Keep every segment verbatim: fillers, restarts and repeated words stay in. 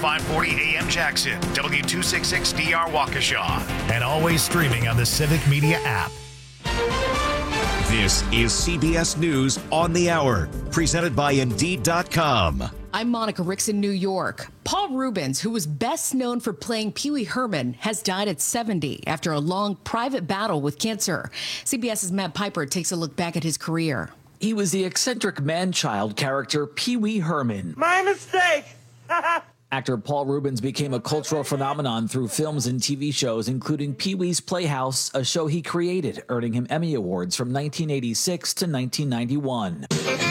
five forty A M Jackson, W two sixty-six D R Waukesha, and always streaming on the Civic Media app. This is C B S News on the Hour, presented by Indeed dot com. I'm Monica Ricks in New York. Paul Reubens, who was best known for playing Pee Wee Herman, has died at seventy after a long private battle with cancer. CBS's Matt Piper takes a look back at his career. He was the eccentric man-child character Pee Wee Herman. My mistake! Actor Paul Reubens became a cultural phenomenon through films and T V shows, including Pee Wee's Playhouse, a show he created, earning him Emmy Awards from nineteen eighty-six to nineteen ninety-one.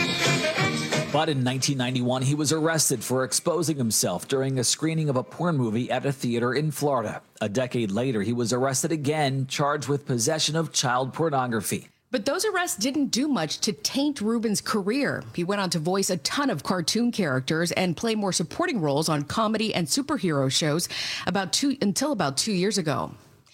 But in nineteen ninety-one, he was arrested for exposing himself during a screening of a porn movie at a theater in Florida. A decade later, he was arrested again, charged with possession of child pornography. But those arrests didn't do much to taint Reubens' career. He went on to voice a ton of cartoon characters and play more supporting roles on comedy and superhero shows about two, until about two years ago.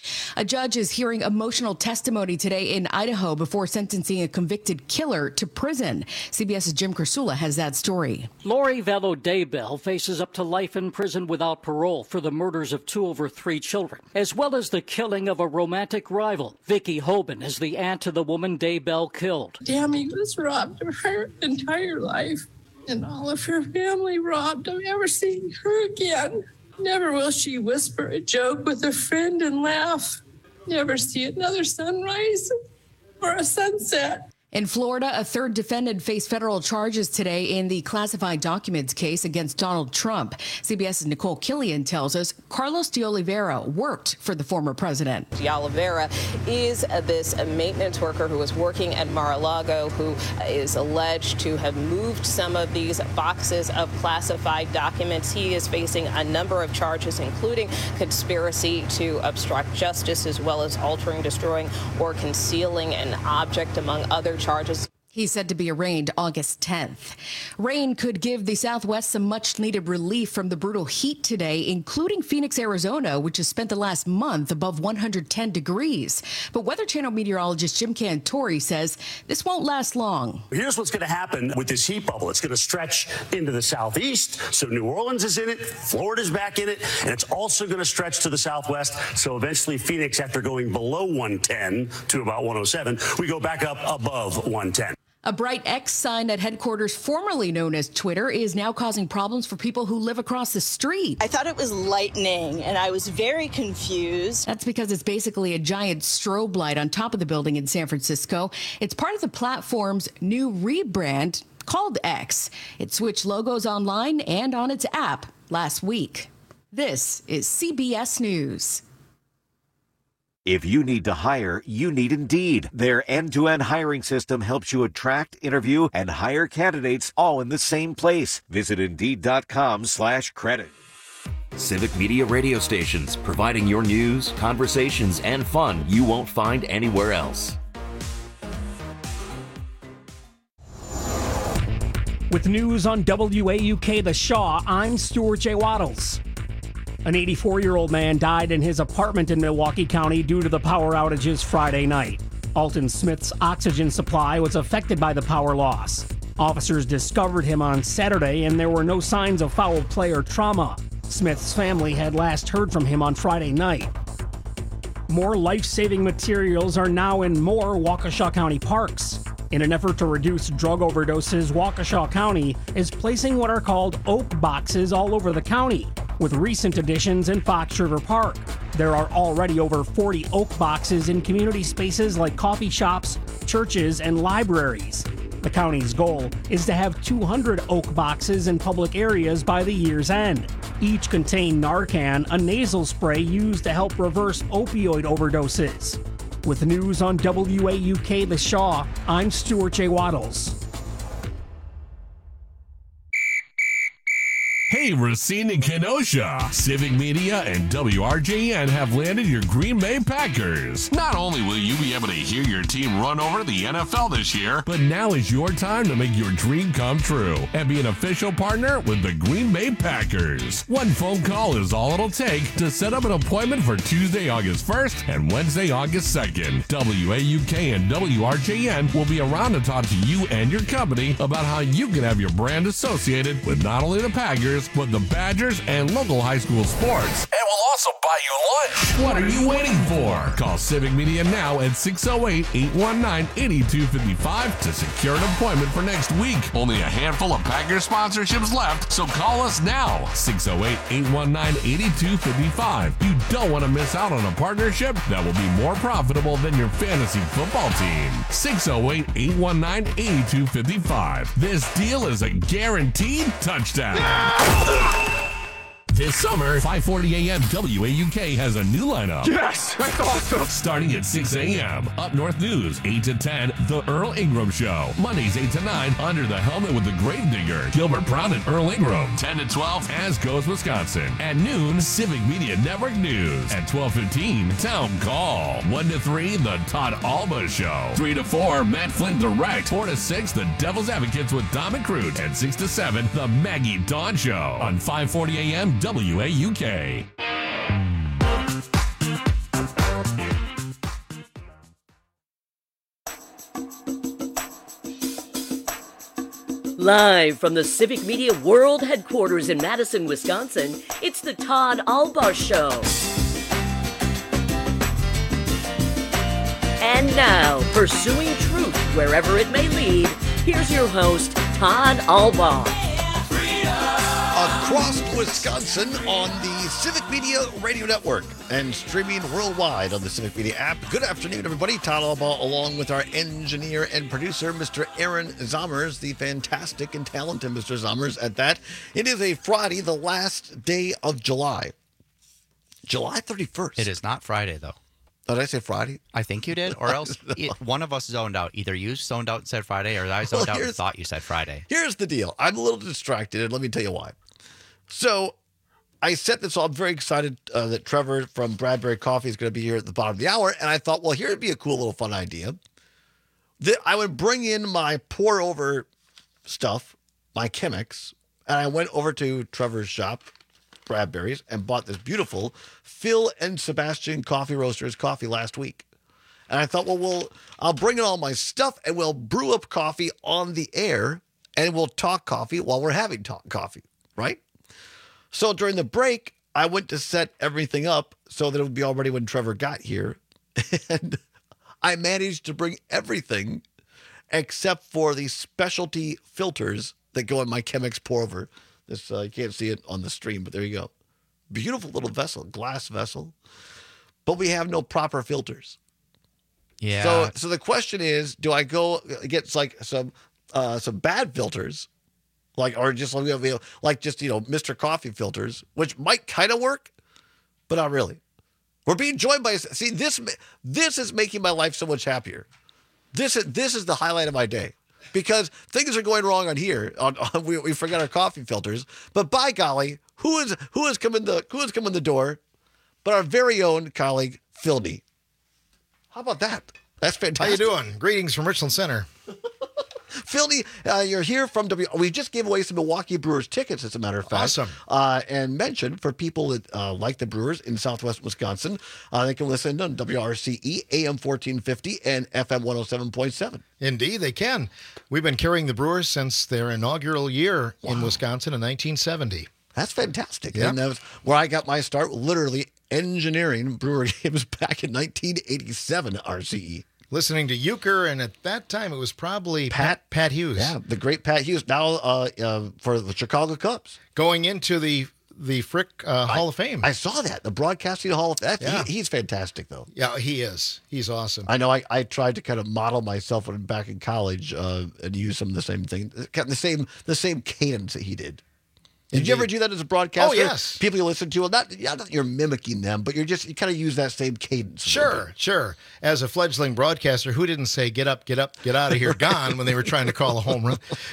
A judge is hearing emotional testimony today in Idaho before sentencing a convicted killer to prison. CBS's Jim Krasula has that story. Lori Vallow Daybell faces up to life in prison without parole for the murders of two of her three children, as well as the killing of a romantic rival. Vicky Hoban is the aunt to the woman Daybell killed. Tammy was robbed of her entire life, and all of her family robbed of ever seeing her again. Never will she whisper a joke with a friend and laugh. Never see another sunrise or a sunset. In Florida, a third defendant faced federal charges today in the classified documents case against Donald Trump. CBS's Nicole Killian tells us Carlos de Oliveira worked for the former president. De Oliveira is this maintenance worker who was working at Mar-a-Lago, who is alleged to have moved some of these boxes of classified documents. He is facing a number of charges, including conspiracy to obstruct justice, as well as altering, destroying, or concealing an object, among other charges. He's said to be arraigned August tenth. Rain could give the Southwest some much-needed relief from the brutal heat today, including Phoenix, Arizona, which has spent the last month above one hundred ten degrees. But Weather Channel meteorologist Jim Cantori says this won't last long. Here's what's going to happen with this heat bubble. It's going to stretch into the southeast, so New Orleans is in it, Florida's back in it, and it's also going to stretch to the southwest. So eventually Phoenix, after going below one ten to about one oh seven, we go back up above one ten. A bright X sign at headquarters formerly known as Twitter is now causing problems for people who live across the street. I thought it was lightning, and I was very confused. That's because it's basically a giant strobe light on top of the building in San Francisco. It's part of the platform's new rebrand called X. It switched logos online and on its app last week. This is C B S News. If you need to hire, you need Indeed. Their end-to-end hiring system helps you attract, interview, and hire candidates all in the same place. Visit Indeed.com slash credit. Civic Media radio stations, providing your news, conversations, and fun you won't find anywhere else. With news on W A U K The Shaw, I'm Stuart J. Waddles. An eighty-four-year-old man died in his apartment in Milwaukee County due to the power outages Friday night. Alton Smith's oxygen supply was affected by the power loss. Officers discovered him on Saturday, and there were no signs of foul play or trauma. Smith's family had last heard from him on Friday night. More life-saving materials are now in more Waukesha County parks. In an effort to reduce drug overdoses, Waukesha County is placing what are called oak boxes all over the county, with recent additions in Fox River Park. There are already over forty oak boxes in community spaces like coffee shops, churches, and libraries. The county's goal is to have two hundred oak boxes in public areas by the year's end. Each contain Narcan, a nasal spray used to help reverse opioid overdoses. With news on W A U K The Shaw, I'm Stuart J. Waddles. Hey, Racine and Kenosha. Civic Media and W R J N have landed your Green Bay Packers. Not only will you be able to hear your team run over the N F L this year, but now is your time to make your dream come true and be an official partner with the Green Bay Packers. One phone call is all it'll take to set up an appointment for Tuesday, August first and Wednesday, August second. W A U K and W R J N will be around to talk to you and your company about how you can have your brand associated with not only the Packers, but the Badgers and local high school sports. And we'll also buy you lunch. What are you waiting for? Call Civic Media now at six oh eight, eight one nine, eight two five five to secure an appointment for next week. Only a handful of Packers sponsorships left, so call us now. six oh eight, eight one nine, eight two five five. You don't want to miss out on a partnership that will be more profitable than your fantasy football team. six oh eight, eight one nine, eight two five five. This deal is a guaranteed touchdown. This summer, five forty a.m. W A U K has a new lineup. Yes, that's awesome. Starting at six a.m. Up North News, eight to ten, The Earl Ingram Show. Mondays, eight to nine, Under the Helmet with the Grave Digger, Gilbert Brown and Earl Ingram. ten to twelve, As Goes Wisconsin. At noon, Civic Media Network News. At twelve fifteen, Town Call. one to three, The Todd Alba Show. three to four, Matt Flynn Direct. four to six, The Devil's Advocates with Dom and Crute. And six to seven, The Maggie Dawn Show. On five forty a.m. W A U K. Live from the Civic Media World Headquarters in Madison, Wisconsin, it's the Todd Alba Show. And now, pursuing truth wherever it may lead, here's your host, Todd Alba. Across Wisconsin on the Civic Media Radio Network and streaming worldwide on the Civic Media app. Good afternoon, everybody. Todd Alba, along with our engineer and producer, Mister Aaron Zommers, the fantastic and talented Mister Zommers at that. It is a Friday, the last day of July. July thirty-first. It is not Friday, though. Oh, did I say Friday? I think you did, or else it, one of us zoned out. Either you zoned out and said Friday, or I zoned well, out and thought you said Friday. Here's the deal. I'm a little distracted, and let me tell you why. So I set this all. I'm very excited uh, that Trevor from Bradbury Coffee is going to be here at the bottom of the hour. And I thought, well, here would be a cool little fun idea. That I would bring in my pour over stuff, my Chemex, and I went over to Trevor's shop, Bradbury's, and bought this beautiful Phil and Sebastian Coffee Roasters coffee last week. And I thought, well, we'll I'll bring in all my stuff and we'll brew up coffee on the air and we'll talk coffee while we're having talk coffee, right? So during the break, I went to set everything up so that it would be all ready when Trevor got here. And I managed to bring everything except for the specialty filters that go in my Chemex pour over. This uh, you can't see it on the stream, but there you go. Beautiful little vessel, glass vessel. But we have no proper filters. Yeah. So so the question is, do I go get like some uh, some bad filters? Like, or just like, like just, you know, Mister Coffee filters, which might kind of work, but not really. We're being joined by, see, this this is making my life so much happier. This is this is the highlight of my day because things are going wrong on here. On, on we, we forgot our coffee filters, but by golly, who is who has come in the who has come in the door? But our very own colleague Phil D. How about that? That's fantastic. How you doing? Greetings from Richland Center. Philly, uh, you're here from W. We just gave away some Milwaukee Brewers tickets, as a matter of fact. Awesome. Uh, and mentioned for people that uh, like the Brewers in Southwest Wisconsin, uh, they can listen on W R C E, A M fourteen fifty, and F M one oh seven point seven. Indeed, they can. We've been carrying the Brewers since their inaugural year wow. in Wisconsin in nineteen seventy. That's fantastic. Yep. And that was where I got my start, literally engineering Brewer games back in nineteen eighty-seven R C E. Listening to Euchre, and at that time it was probably Pat Pat, Pat Hughes. Yeah, the great Pat Hughes, now uh, uh, for the Chicago Cubs. Going into the the Frick uh, Hall I, of Fame. I saw that, the Broadcasting Hall of Fame. Yeah. He, he's fantastic, though. Yeah, he is. He's awesome. I know I, I tried to kind of model myself when back in college uh, and use some of the same thing, the same the same cadence that he did. Did Indeed. you ever do that as a broadcaster? Oh, yes. People you listen to, well, not, yeah, not that you're mimicking them, but you're just, you kind of use that same cadence. Sure, sure. As a fledgling broadcaster, who didn't say, get up, get up, get out of here, gone, when they were trying to call a home run?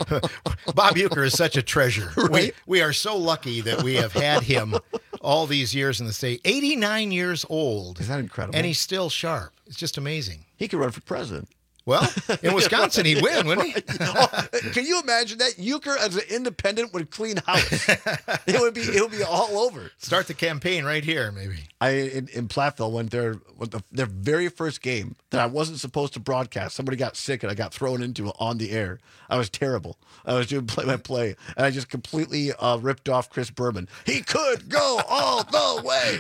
Bob Euchre is such a treasure. Right? We, we are so lucky that we have had him all these years in the state. eighty-nine years old. Is that incredible? And he's still sharp. It's just amazing. He could run for president. Well, in Wisconsin, he'd win, wouldn't he? Oh, can you imagine that? Euchre as an independent would clean house. It would be it would be all over. Start the campaign right here, maybe. I in, in Platteville when their when the, their very first game that I wasn't supposed to broadcast. Somebody got sick and I got thrown into on the air. I was terrible. I was doing play by play and I just completely uh, ripped off Chris Berman. He could go all the way.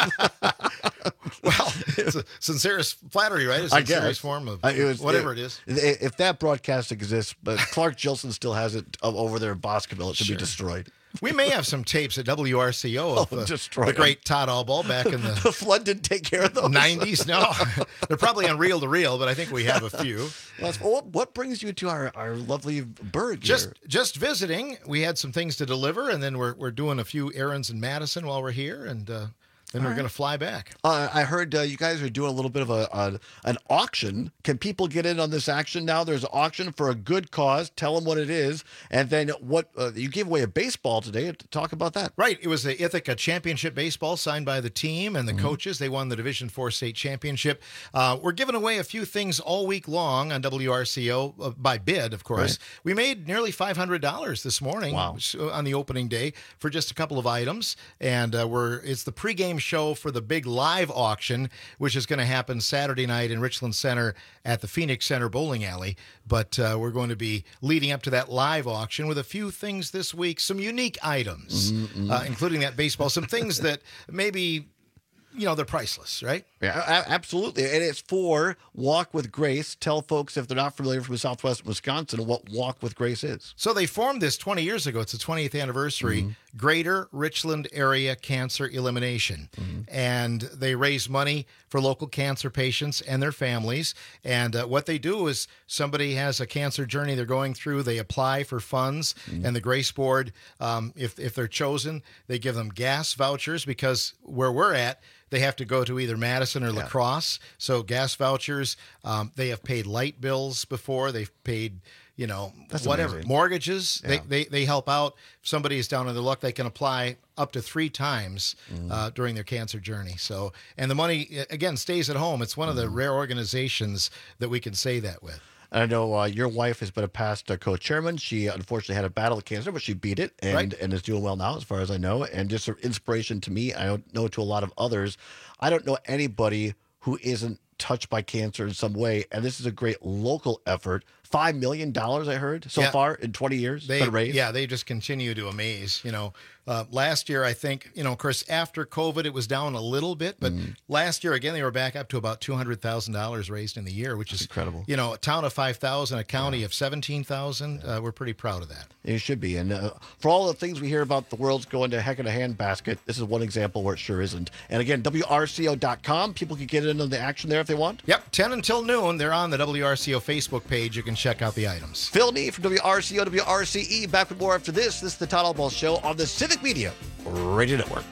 Well, it's a sincerest flattery, right? A I sincerest guess. form of I- it was- whatever it- it is. If that broadcast exists, but Clark Gilson still has it over there in Boscoville, it should Sure. be destroyed. We may have some tapes at W R C O of Oh, uh, destroy the them. great Todd Allball back in the The flood didn't take care of those. nineties. No, they're probably on reel to reel, but I think we have a few. Well, what, what brings you to our, our lovely bird Just here? just visiting. We had some things to deliver, and then we're we're doing a few errands in Madison while we're here, and uh, then All we're right. going to fly back. Uh, I heard uh, you guys are doing a little bit of a, a an auction. Can people get in on this action now? There's an auction for a good cause. Tell them what it is, and then what uh, you gave away a baseball today. Talk about that. Right. It was the Ithaca Championship Baseball signed by the team and the coaches. They won the Division Four state championship. Uh, we're giving away a few things all week long on W R C O uh, by bid, of course. Right. We made nearly five hundred dollars this morning Wow. which, uh, on the opening day for just a couple of items. And uh, we're it's the pregame show for the big live auction, which is going to happen Saturday night in Richland Center at the Phoenix Center Bowling Alley. But uh, we're going to be leading up to that live auction with a few things this week, some unique items, Mm-hmm. uh, including that baseball, some things that maybe, you know, they're priceless, right? Yeah, a- absolutely. And it's for Walk with Grace. Tell folks, if they're not familiar from Southwest Wisconsin, what Walk with Grace is. So they formed this twenty years ago. It's the twentieth anniversary, Mm-hmm. Greater Richland Area Cancer Elimination. Mm-hmm. And they raise money for local cancer patients and their families. And uh, what they do is somebody has a cancer journey they're going through, they apply for funds, Mm-hmm. and the Grace Board, um, if, if they're chosen, they give them gas vouchers because where we're at, they have to go to either Madison or La Crosse. So gas vouchers, um, they have paid light bills before. They've paid, you know, That's whatever. amazing. Mortgages, Yeah. they, they, they help out. If somebody is down on their luck, they can apply up to three times Mm-hmm. uh, during their cancer journey. So, and the money, again, stays at home. It's one of the Mm-hmm. rare organizations that we can say that with. I know uh, your wife has been a past uh, co-chairman. She unfortunately had a battle with cancer, but she beat it and, Right. and is doing well now, as far as I know. And just an inspiration to me. I don't know to a lot of others. I don't know anybody who isn't touched by cancer in some way. And this is a great local effort. Five million dollars, I heard, so Yeah. far in twenty years. They, been raised. yeah, they just continue to amaze. You know, uh, last year, I think, you know, of course, after COVID, it was down a little bit, but Mm-hmm. last year, again, they were back up to about two hundred thousand dollars raised in the year, which is incredible. You know, a town of five thousand, a county of seventeen thousand. Uh, we're pretty proud of that. It should be. And uh, for all the things we hear about the world's going to heck in a handbasket, this is one example where it sure isn't. And again, W R C O dot com. People can get in on the action there if they want. Yep, ten until noon. They're on the W R C O Facebook page. You can check out the items. Phil Nee from W R C O, W R C E. Back with more after this. This is the Todd Allball Show on the Civic Media Radio Network.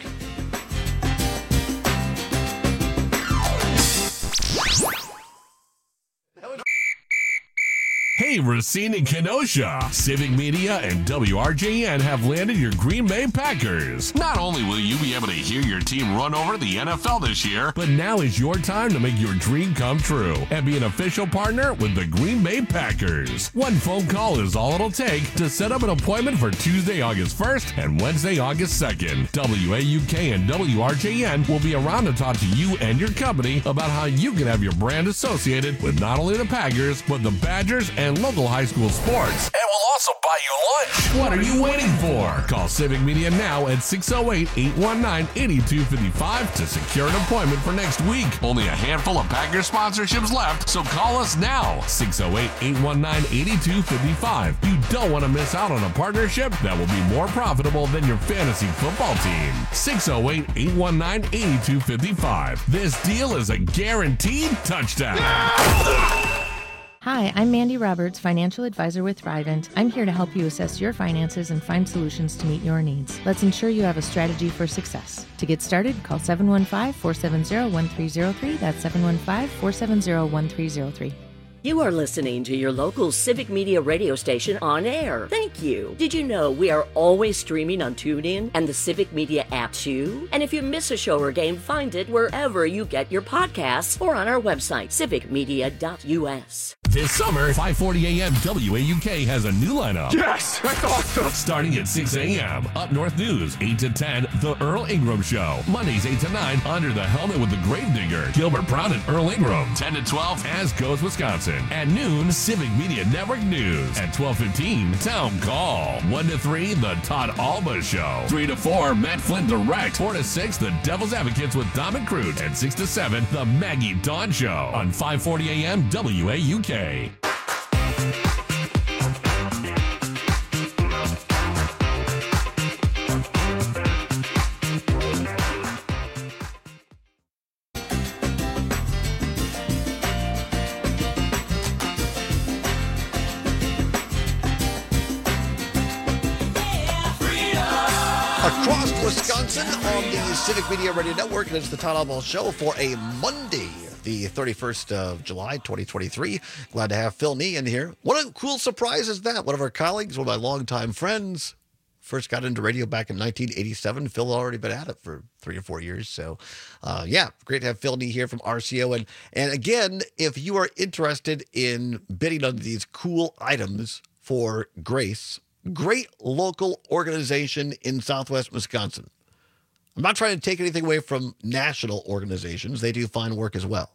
Hey, Racine and Kenosha. Civic Media and W R J N have landed your Green Bay Packers. Not only will you be able to hear your team run over the N F L this year, but now is your time to make your dream come true and be an official partner with the Green Bay Packers. One phone call is all it'll take to set up an appointment for Tuesday, August first and Wednesday, August second. W A U K and W R J N will be around to talk to you and your company about how you can have your brand associated with not only the Packers, but the Badgers and local high school sports. And we'll also buy you lunch. What are you waiting for? Call Civic Media now at six oh eight, eight one nine, eight two five five to secure an appointment for next week. Only a handful of Packers sponsorships left, so call us now. six oh eight, eight one nine, eight two five five. You don't want to miss out on a partnership that will be more profitable than your fantasy football team. six oh eight, eight one nine, eight two five five. This deal is a guaranteed touchdown. Hi, I'm Mandy Roberts, financial advisor with Thrivent. I'm here to help you assess your finances and find solutions to meet your needs. Let's ensure you have a strategy for success. To get started, call seven one five, four seven zero, one three zero three. That's seven one five, four seven zero, one three zero three. You are listening to your local Civic Media radio station on air. Thank you. Did you know we are always streaming on TuneIn and the Civic Media app too? And if you miss a show or game, find it wherever you get your podcasts or on our website, civic media dot U S. This summer, five forty a.m. W A U K has a new lineup. Yes, that's awesome. Starting at six a.m. Up North News, eight to ten, The Earl Ingram Show. Mondays, eight to nine, Under the Helmet with the Gravedigger. Gilbert Brown and Earl Ingram. ten to twelve, As Goes Wisconsin. At noon, Civic Media Network News. At twelve fifteen, Town Call. one to three, The Todd Alba Show. three to four, Matt Flint Direct. four to six, The Devil's Advocates with Dom and Crute. And six to seven, The Maggie Dawn Show. On five forty a.m. W A U K. Across Wisconsin on the Civic Media Radio Network, and it's the Todd Alba Show for a Monday, the thirty-first of July, twenty twenty-three. Glad to have Phil Nee in here. What a cool surprise is that? One of our colleagues, one of my longtime friends, first got into radio back in nineteen eighty-seven. Phil had already been at it for three or four years. So, uh, yeah, great to have Phil Nee here from R C O. And, and again, if you are interested in bidding on these cool items for Grace, great local organization in Southwest Wisconsin. I'm not trying to take anything away from national organizations. They do fine work as well.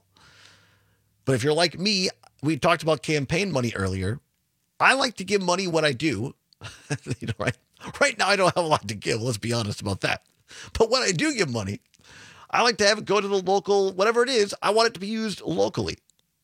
But if you're like me, we talked about campaign money earlier. I like to give money when I do. you know, right, right now, I don't have a lot to give. Let's be honest about that. But when I do give money, I like to have it go to the local, whatever it is. I want it to be used locally.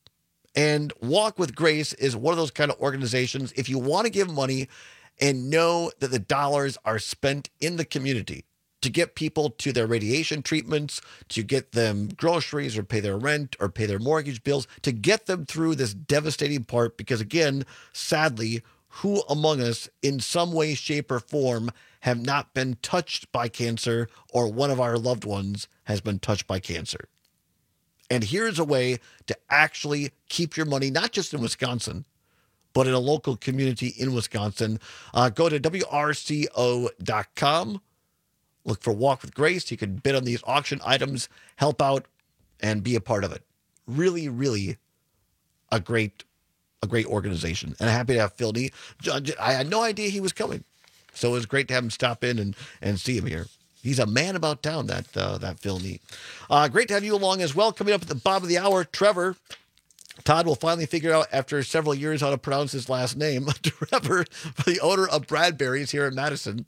And Walk with Grace is one of those kind of organizations. If you want to give money and know that the dollars are spent in the community to get people to their radiation treatments, to get them groceries or pay their rent or pay their mortgage bills, to get them through this devastating part, because again, sadly, who among us in some way, shape, or form have not been touched by cancer, or one of our loved ones has been touched by cancer? And here's a way to actually keep your money, not just in Wisconsin, but in a local community in Wisconsin. Uh, go to W R C O dot com. Look for Walk with Grace. You can bid on these auction items, help out, and be a part of it. Really, really a great, a great organization. And I'm happy to have Phil Nee. I had no idea he was coming, so it was great to have him stop in and, and see him here. He's a man about town, that uh, that Phil Nee. Uh, great to have you along as well. Coming up at the bottom of the hour, Trevor. Todd will finally figure out after several years how to pronounce his last name. Trevor, the owner of Bradbury's here in Madison.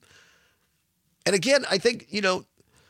And again, I think, you know,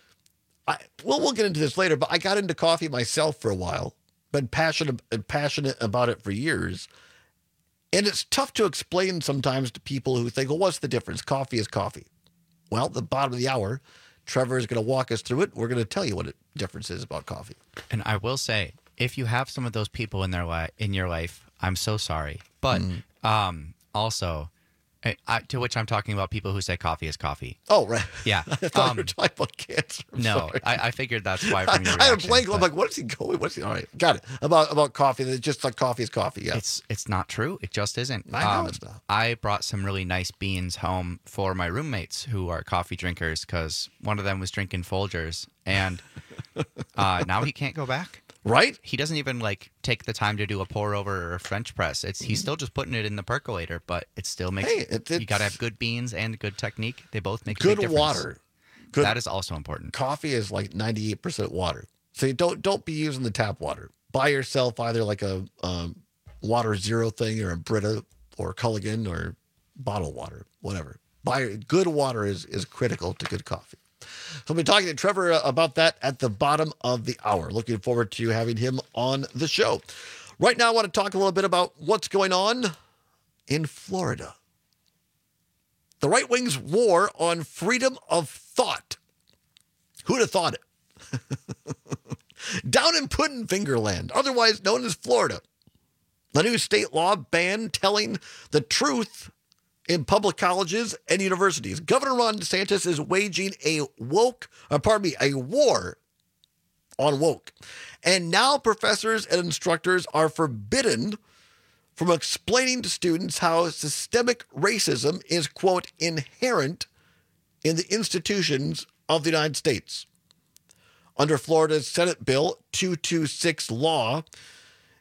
I, well, we'll get into this later, but I got into coffee myself for a while, been passionate, passionate about it for years. And it's tough to explain sometimes to people who think, well, what's the difference? Coffee is coffee. Well, the bottom of the hour, Trevor is going to walk us through it. We're going to tell you what the difference is about coffee. And I will say, if you have some of those people in their li- in your life, I'm so sorry. But mm. um, also, I, I, to which I'm talking about people who say coffee is coffee. Oh, right. Yeah. I thought um, you were talking about cancer. I'm no, I, I figured that's why from your I, I had a reaction, blank. but... I'm like, what is he going? What's he? All right, got it. About about coffee. That just like coffee is coffee. Yeah. It's it's not true. It just isn't. I know um, it's not. I brought some really nice beans home for my roommates who are coffee drinkers because one of them was drinking Folgers, and uh, now he can't go back. Right? He doesn't even like take the time to do a pour over or a French press. It's he's still just putting it in the percolator, but it still makes hey, it, you got to have good beans and good technique. They both make a good big difference. water. Good. That is also important. Coffee is like ninety-eight percent water, so you don't don't be using the tap water. Buy yourself either like a um, water zero thing or a Brita or Culligan or bottled water, whatever. Buy good water is is critical to good coffee. So we'll be talking to Trevor about that at the bottom of the hour. Looking forward to having him on the show. Right now, I want to talk a little bit about what's going on in Florida. The right wing's war on freedom of thought. Who'd have thought it? Down in Puddin' otherwise known as Florida, the new state law banned telling the truth in public colleges and universities. Governor Ron DeSantis is waging a woke, uh, pardon me, a war on woke. And now professors and instructors are forbidden from explaining to students how systemic racism is, quote, inherent in the institutions of the United States. Under Florida's Senate Bill two twenty-six law,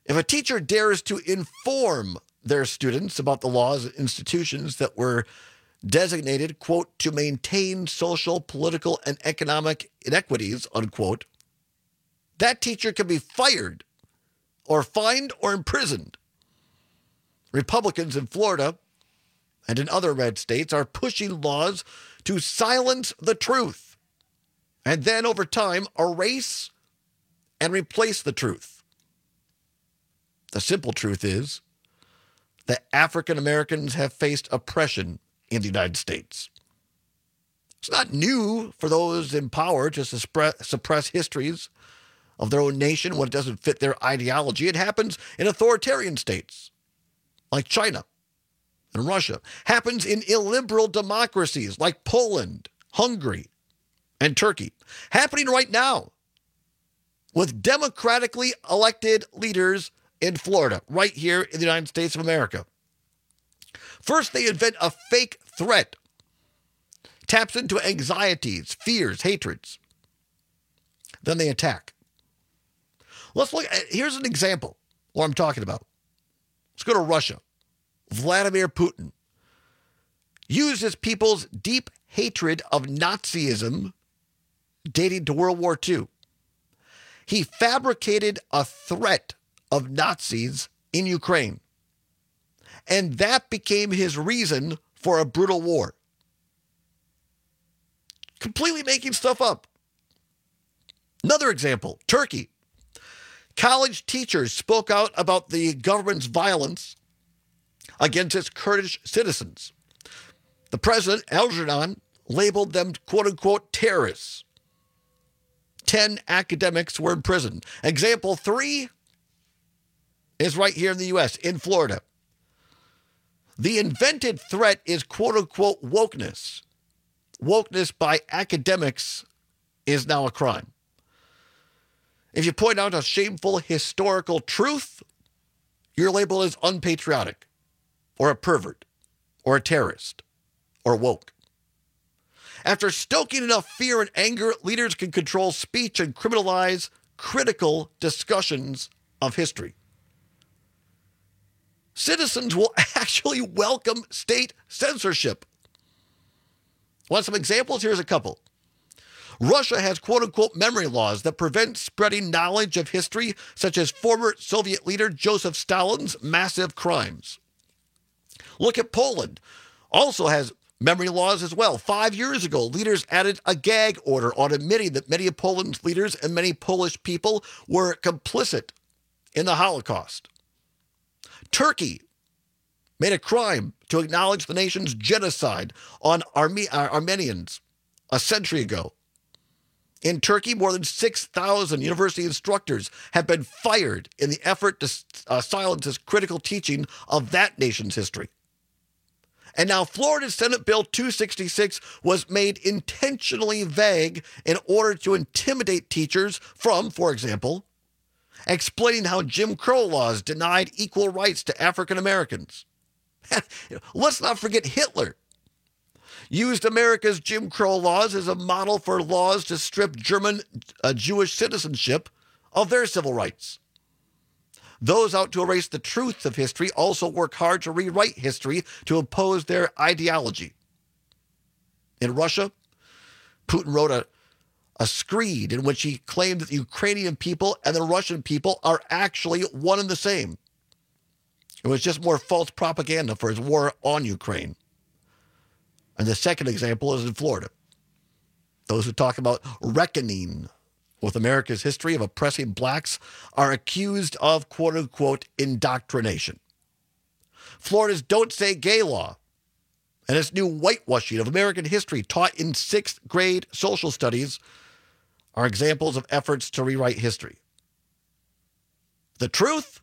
If a teacher dares to inform their students about the laws and institutions that were designated, quote, to maintain social, political, and economic inequities, unquote, that teacher can be fired or fined or imprisoned. Republicans in Florida and in other red states are pushing laws to silence the truth and then over time erase and replace the truth. The simple truth is that African Americans have faced oppression in the United States. It's not new for those in power to suppress, suppress histories of their own nation when it doesn't fit their ideology. It happens in authoritarian states like China and Russia. Happens in illiberal democracies like Poland, Hungary, and Turkey. Happening right now with democratically elected leaders in Florida, right here in the United States of America. First, they invent a fake threat, taps into anxieties, fears, hatreds. Then they attack. Let's look at, here's an example of what I'm talking about. Let's go to Russia. Vladimir Putin uses people's deep hatred of Nazism dating to World War Two. He fabricated a threat of Nazis in Ukraine. And that became his reason for a brutal war. Completely making stuff up. Another example, Turkey. College teachers spoke out about the government's violence against its Kurdish citizens. The president, Erdogan, labeled them quote-unquote terrorists. Ten academics were imprisoned. Example three is right here in the U S, in Florida. The invented threat is quote-unquote wokeness. Wokeness by academics is now a crime. If you point out a shameful historical truth, you're labeled as unpatriotic, or a pervert, or a terrorist, or woke. After stoking enough fear and anger, leaders can control speech and criminalize critical discussions of history. Citizens will actually welcome state censorship. Want some examples? Here's a couple. Russia has quote-unquote memory laws that prevent spreading knowledge of history, such as former Soviet leader Joseph Stalin's massive crimes. Look at Poland. Also has memory laws as well. Five years ago, leaders added a gag order on admitting that many of Poland's leaders and many Polish people were complicit in the Holocaust. Turkey made a crime to acknowledge the nation's genocide on Arme- uh, Armenians a century ago. In Turkey, more than six thousand university instructors have been fired in the effort to uh, silence this critical teaching of that nation's history. And now Florida's Senate Bill two sixty-six was made intentionally vague in order to intimidate teachers from, for example, explaining how Jim Crow laws denied equal rights to African Americans. Let's not forget Hitler used America's Jim Crow laws as a model for laws to strip German uh, Jewish citizenship of their civil rights. Those out to erase the truth of history also work hard to rewrite history to impose their ideology. In Russia, Putin wrote a a screed in which he claimed that the Ukrainian people and the Russian people are actually one and the same. It was just more false propaganda for his war on Ukraine. And the second example is in Florida. Those who talk about reckoning with America's history of oppressing blacks are accused of quote-unquote indoctrination. Florida's Don't Say Gay law and its new whitewashing of American history taught in sixth grade social studies are examples of efforts to rewrite history. The truth?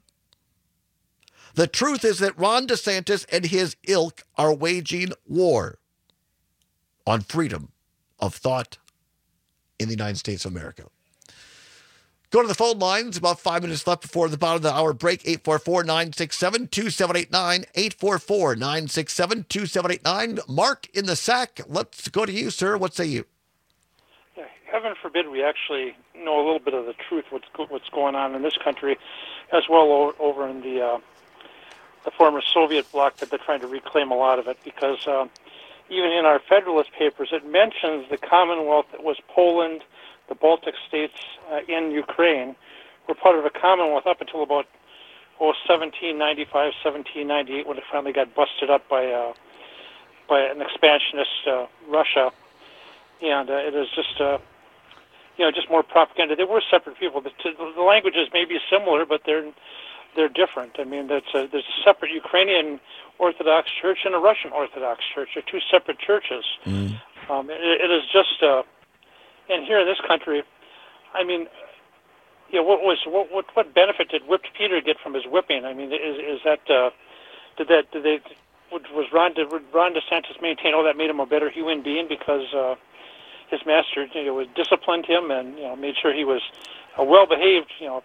The truth is that Ron DeSantis and his ilk are waging war on freedom of thought in the United States of America. Go to the phone lines. About five minutes left before the bottom of the hour break. eight four four, nine six seven, two seven eight nine. eight four four, nine six seven, two seven eight nine. Mark in the sack. Let's go to you, sir. What say you? heaven forbid we actually know a little bit of the truth, what's go- what's going on in this country, as well o- over in the uh, the former Soviet bloc, that they're trying to reclaim a lot of it, because uh, even in our Federalist Papers, it mentions the Commonwealth that was Poland, the Baltic states, uh, in Ukraine, were part of a Commonwealth up until about oh, seventeen ninety-five, seventeen ninety-eight, when it finally got busted up by uh, by an expansionist uh, Russia. And uh, it is just, uh, you know, just more propaganda. They were separate people. The, the languages may be similar, but they're they're different. I mean, that's a, there's a separate Ukrainian Orthodox Church and a Russian Orthodox Church. They're two separate churches. Mm. Um, it, it is just, uh, and here in this country, I mean, you know, what was what what, what benefit did Whipped Peter get from his whipping? I mean, is is that uh, did that did they was Ron did Ron DeSantis maintain? Oh, that made him a better human being because uh, his master, you know, disciplined him and, you know, made sure he was a well-behaved, you know,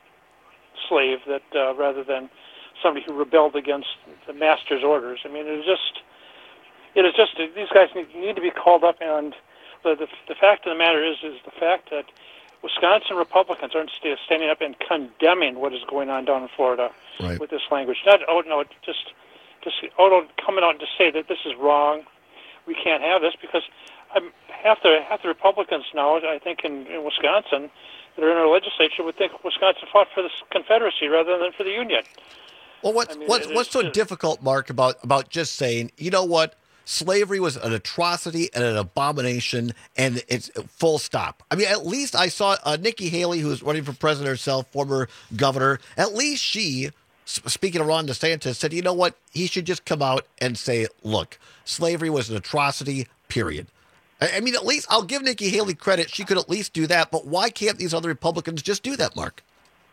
slave, that uh, rather than somebody who rebelled against the master's orders. I mean, it is just, it is just these guys need, need to be called up. And the, the the fact of the matter is, is the fact that Wisconsin Republicans aren't st- standing up and condemning what is going on down in Florida right. with this language. Not oh no, just just oh, coming out to say that this is wrong. We can't have this, because I'm, half the half the Republicans now, I think, in, in Wisconsin that are in our legislature would think Wisconsin fought for the Confederacy rather than for the Union. Well, what's I mean, what's it, what's so just, difficult, Mark, about about just saying, you know what, slavery was an atrocity and an abomination, and it's full stop. I mean, at least I saw uh, Nikki Haley, who's running for president herself, former governor. At least she, speaking of Ron DeSantis, said, you know what, he should just come out and say, look, slavery was an atrocity, period. I mean, at least I'll give Nikki Haley credit. She could at least do that. But why can't these other Republicans just do that, Mark?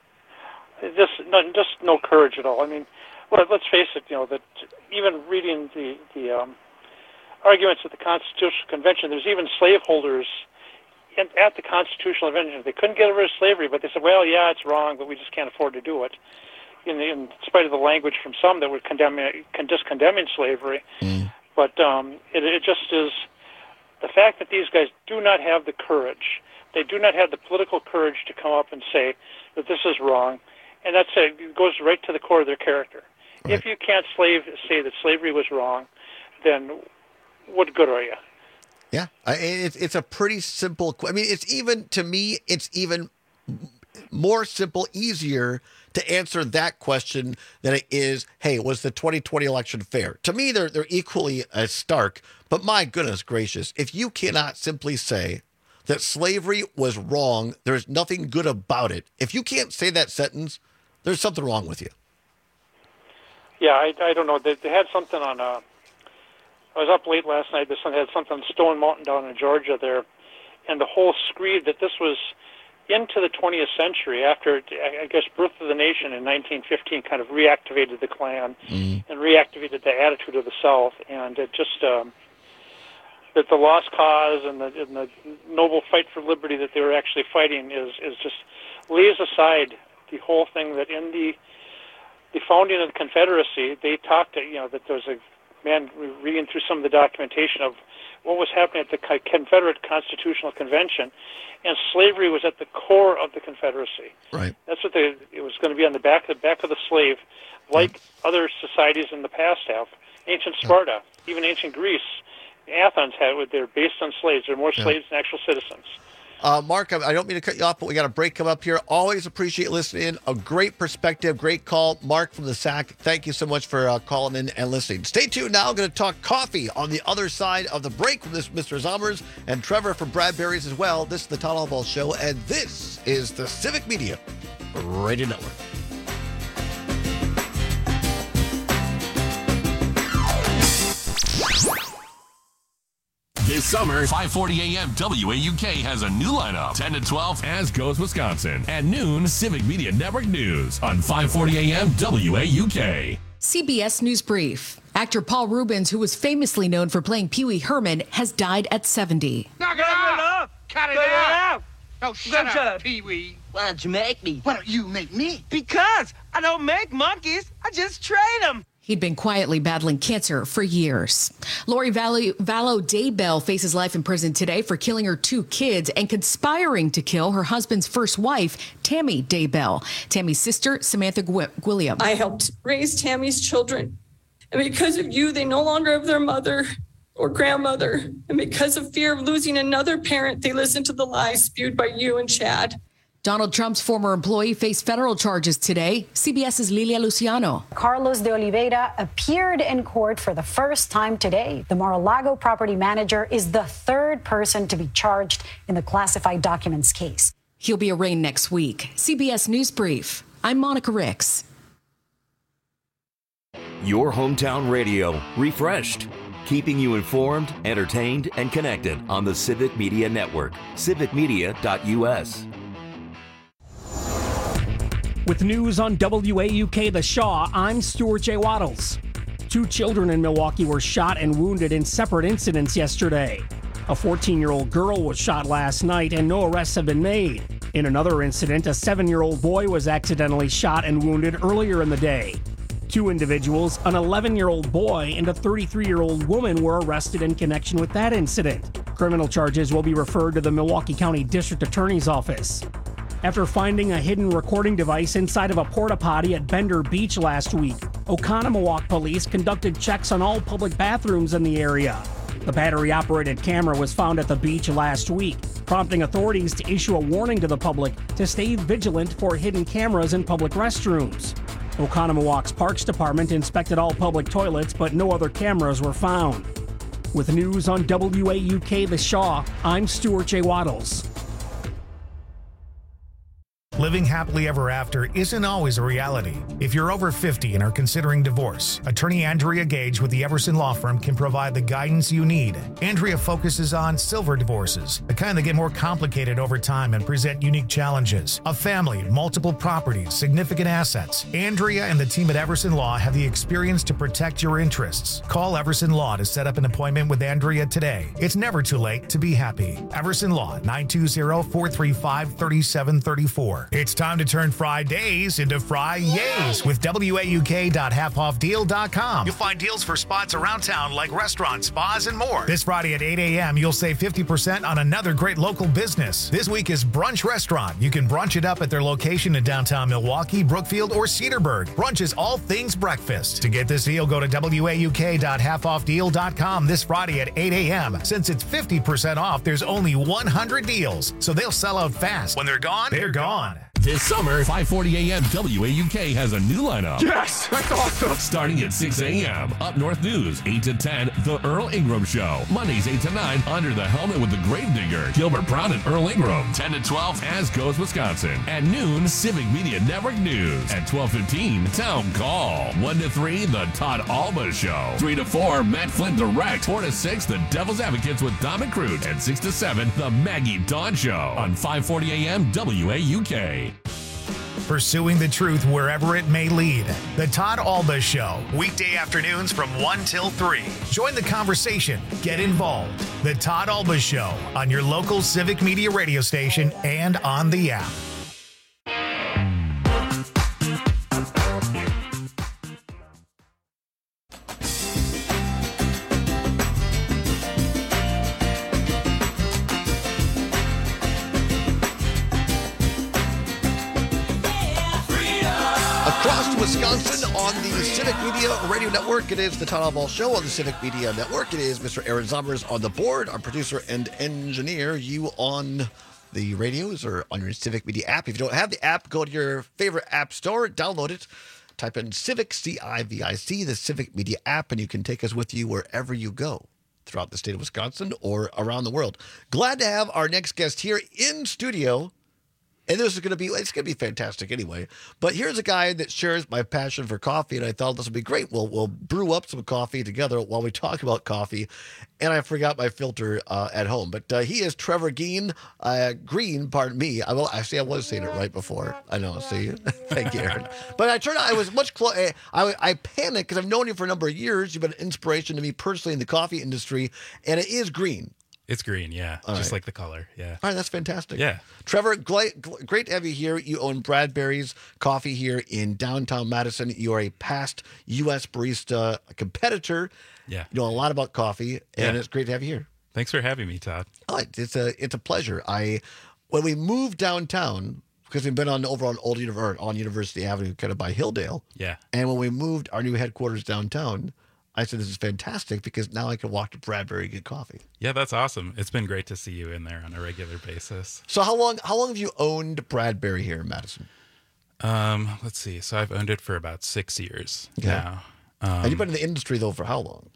Just, no, just no courage at all. I mean, well, let's face it. You know that even reading the the um, arguments at the Constitutional Convention, there's even slaveholders in, at the Constitutional Convention. They couldn't get rid of slavery, but they said, "Well, yeah, it's wrong, but we just can't afford to do it." In, in spite of the language from some that were condemning, just condemning slavery, mm. but um, it, it just is. The fact that these guys do not have the courage, they do not have the political courage to come up and say that this is wrong, and that's a, it goes right to the core of their character. Right. If you can't slave, say that slavery was wrong, then what good are you? Yeah, it's it's a pretty simple. I mean, it's even to me, it's even more simple, easier to answer that question than it is, hey, was the twenty twenty election fair? To me, they're they're equally as stark. But my goodness gracious, if you cannot simply say that slavery was wrong, there's nothing good about it. If you can't say that sentence, there's something wrong with you. Yeah, I, I don't know. They, they had something on, uh, I was up late last night. This one had something on Stone Mountain down in Georgia there. And the whole screed that this was into the twentieth century, after, I guess, Birth of the Nation in nineteen fifteen kind of reactivated the Klan mm-hmm. and reactivated the attitude of the South. And it just, um, that the lost cause and the, and the noble fight for liberty that they were actually fighting is, is just lays aside the whole thing that in the the founding of the Confederacy, they talked, you know, that there was a man reading through some of the documentation of what was happening at the Confederate Constitutional Convention, and slavery was at the core of the Confederacy. Right. That's what they, it was going to be on the back, the back of the slave, like right. other societies in the past have. Ancient Sparta, yeah. even ancient Greece, Athens had, they're based on slaves. They're more slaves yeah. than actual citizens. Uh, Mark, I don't mean to cut you off, but we got a break come up here. Always appreciate listening. A great perspective, great call. Mark from the S A C, thank you so much for uh, calling in and listening. Stay tuned now. I'm going to talk coffee on the other side of the break with this Mister Zommers and Trevor from Bradbury's as well. This is the Todd Albaugh Show, and this is the Civic Media Radio Network. This summer, five forty a.m. W A U K has a new lineup. ten to twelve, As Goes Wisconsin. At noon, Civic Media Network News on five forty a.m. W A U K. C B S News Brief. Actor Paul Reubens, who was famously known for playing Pee Wee Herman, has died at seventy. Knock it off! Cut it out! Oh, shut, shut up, Pee Wee. Why don't you make me? Why don't you make me? Because I don't make monkeys. I just train them. He'd been quietly battling cancer for years. Lori Vallow, Vallow Daybell faces life in prison today for killing her two kids and conspiring to kill her husband's first wife, Tammy Daybell. Tammy's sister, Samantha Gwilliam. I helped raise Tammy's children. And because of you, they no longer have their mother or grandmother. And because of fear of losing another parent, they listen to the lies spewed by you and Chad. Donald Trump's former employee faced federal charges today. CBS's Lilia Luciano. Carlos de Oliveira appeared in court for the first time today. The Mar-a-Lago property manager is the third person to be charged in the classified documents case. He'll be arraigned next week. C B S News Brief. I'm Monica Ricks. Your hometown radio, refreshed. Keeping you informed, entertained, and connected on the Civic Media Network. civic media dot U S. With news on W A U K The Shaw, I'm Stuart J. Waddles. Two children in Milwaukee were shot and wounded in separate incidents yesterday. A fourteen-year-old girl was shot last night and no arrests have been made. In another incident, a seven-year-old boy was accidentally shot and wounded earlier in the day. Two individuals, an eleven-year-old boy and a thirty-three-year-old woman, were arrested in connection with that incident. Criminal charges will be referred to the Milwaukee County District Attorney's Office. After finding a hidden recording device inside of a porta potty at Bender Beach last week, Oconomowoc police conducted checks on all public bathrooms in the area. The battery-operated camera was found at the beach last week, prompting authorities to issue a warning to the public to stay vigilant for hidden cameras in public restrooms. Oconomowoc's Parks Department inspected all public toilets, but no other cameras were found. With news on W A U K The Shaw, I'm Stuart J. Waddles. Living happily ever after isn't always a reality. If you're over fifty and are considering divorce, attorney Andrea Gage with the Everson Law Firm can provide the guidance you need. Andrea focuses on silver divorces, the kind that get more complicated over time and present unique challenges. A family, multiple properties, significant assets. Andrea and the team at Everson Law have the experience to protect your interests. Call Everson Law to set up an appointment with Andrea today. It's never too late to be happy. Everson Law, nine two zero, four three five, three seven three four. It's time to turn Fridays into Fri-yays with W A U K dot half off deal dot com. You'll find deals for spots around town like restaurants, spas, and more. This Friday at eight a.m., you'll save fifty percent on another great local business. This week is Brunch Restaurant. You can brunch it up at their location in downtown Milwaukee, Brookfield, or Cedarburg. Brunch is all things breakfast. To get this deal, go to W A U K dot half off deal dot com this Friday at eight a.m. Since it's fifty percent off, there's only one hundred deals, so they'll sell out fast. When they're gone, they're gone. This summer, five forty a.m. W A U K has a new lineup. Yes, that's awesome. Starting at six a.m. Up North News, eight to ten, The Earl Ingram Show. Mondays, eight to nine, Under the Helmet with the Gravedigger, Gilbert Brown and Earl Ingram. ten to twelve, As Goes Wisconsin. At noon, Civic Media Network News. At twelve fifteen, Town Call. one to three, The Todd Alba Show. three to four, Matt Flynn Direct. four to six, The Devil's Advocates with Dom and Crute. And six to seven, The Maggie Dawn Show. On five forty a.m. W A U K. Pursuing the truth wherever it may lead. The Todd Alba Show, weekday afternoons from one till three. Join the conversation. Get involved. The Todd Alba Show on your local Civic Media radio station and on the app. Wisconsin on the Civic Media Radio Network. It is the Todd Alba Show on the Civic Media Network. It is Mister Aaron Zombers on the board, our producer and engineer. You on the radios or on your Civic Media app. If you don't have the app, go to your favorite app store, download it, type in Civic, C I V I C, the Civic Media app, and you can take us with you wherever you go throughout the state of Wisconsin or around the world. Glad to have our next guest here in studio. And this is going to be, it's going to be fantastic anyway. But here's a guy that shares my passion for coffee, and I thought this would be great. We'll, we'll brew up some coffee together while we talk about coffee. And I forgot my filter uh, at home. But uh, he is Trevor Green, uh, Green, pardon me. I will, actually, I was saying it right before. I know, see? Thank you, Aaron. But I turned out I was much closer. I, I panicked because I've known you for a number of years. You've been an inspiration to me personally in the coffee industry. And it is Green. It's green, yeah. All Just right. like the color, yeah. All right, that's fantastic. Yeah. Trevor, great, great to have you here. You own Bradbury's Coffee here in downtown Madison. You are a past U S barista competitor. Yeah. You know a lot about coffee, and Yeah. it's great to have you here. Thanks for having me, Todd. Oh, it's a it's a pleasure. I when we moved downtown, because we've been on over on Old Univer- on University Avenue, kind of by Hilldale. Yeah. And when we moved our new headquarters downtown, I said this is fantastic because now I can walk to Bradbury and get coffee. Yeah, that's awesome. It's been great to see you in there on a regular basis. So how long how long have you owned Bradbury here in Madison? Um, let's see. So I've owned it for about six years Okay. now. Um, and you've been in the industry though for how long?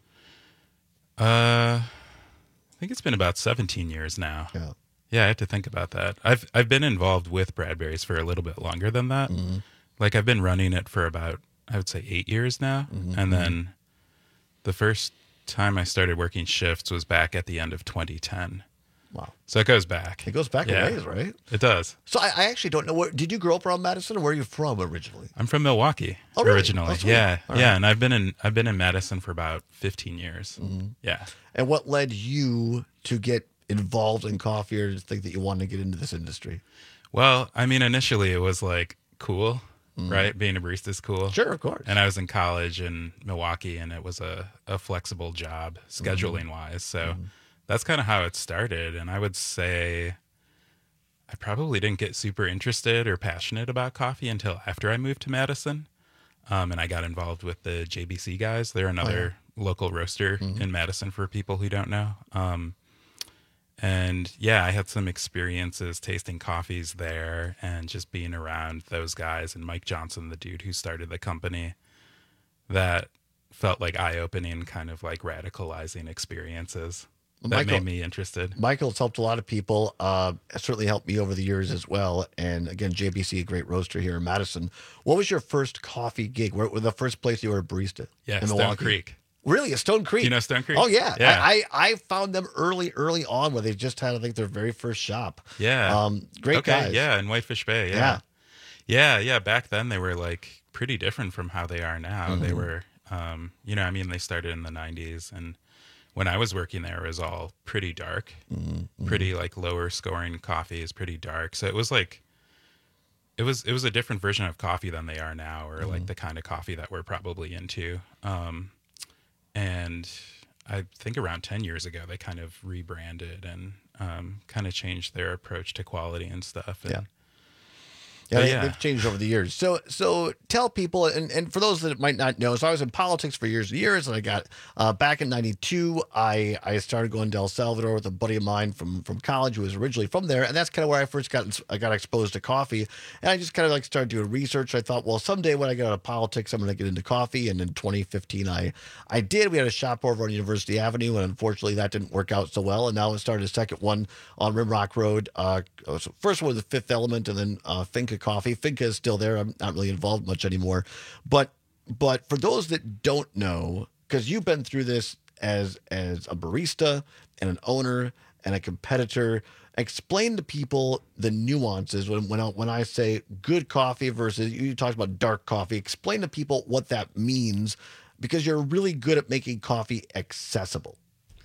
Uh, I think it's been about seventeen years now. Yeah. Yeah, I have to think about that. I've I've been involved with Bradbury's for a little bit longer than that. Mm-hmm. Like I've been running it for about, I would say, eight years now. Mhm. And then the first time I started working shifts was back at the end of twenty ten. Wow. So it goes back. It goes back Yeah. a ways, right? It does. So I, I actually don't know where. Did you grow up around Madison, or where are you from originally? I'm from Milwaukee Oh, really? originally. Oh, sweet. yeah, All yeah, right. and I've been in I've been in Madison for about fifteen years. Mhm. Yeah. And what led you to get involved in coffee, or to think that you wanted to get into this industry? Well, I mean, initially it was like cool, Mhm. right? Being a barista is cool. Sure, of course. And I was in college in Milwaukee, and it was a, a flexible job scheduling wise. So that's kind of how it started. And I would say I probably didn't get super interested or passionate about coffee until after I moved to Madison. Um, and I got involved with the J B C guys. They're another local roaster in Madison for people who don't know. Um, and yeah, I had some experiences tasting coffees there and just being around those guys and Mike Johnson, the dude who started the company, that felt like eye-opening, kind of like radicalizing experiences that Michael- made me interested. Michael's helped a lot of people. Uh, certainly helped me over the years as well. And again, J B C, a great roaster here in Madison. What was your first coffee gig? Where, where the first place you were a barista? Yeah, in Stone Milwaukee? Creek. Really, a Stone Creek? Do you know Stone Creek? Oh yeah, Yeah. I, I I found them early, early on where they just had, I think, their very first shop. Yeah. um, great okay, guys. Yeah, in Whitefish Bay. Yeah. Yeah. yeah. Yeah. Back then they were like pretty different from how they are now. They Mhm. were, um, you know, I mean, they started in the nineties, and when I was working there, it was all pretty dark, Mm-hmm. pretty like lower scoring coffee is pretty dark. So it was like, it was, it was a different version of coffee than they are now, or like Mhm. the kind of coffee that we're probably into. Um, and I think around ten years ago, they kind of rebranded and um, kind of changed their approach to quality and stuff. And, Yeah. but Yeah, they, yeah. they've changed over the years. So, so tell people, and, and for those that might not know, so I was in politics for years and years, and I got uh, back in ninety-two. I I started going to El Salvador with a buddy of mine from from college who was originally from there, and that's kind of where I first got I got exposed to coffee. And I just kind of like started doing research. I thought, well, someday when I get out of politics, I'm going to get into coffee. And in twenty fifteen, I I did. We had a shop over on University Avenue, and unfortunately, that didn't work out so well. And now I started a second one on Rimrock Road. Uh, so first one was the Fifth Element, and then uh, Finca Coffee. Finca is still there. I'm not really involved much anymore. But but for those that don't know, because you've been through this as as a barista and an owner and a competitor, explain to people the nuances when when I, when I say good coffee versus, you talked about dark coffee. Explain to people what that means, because you're really good at making coffee accessible.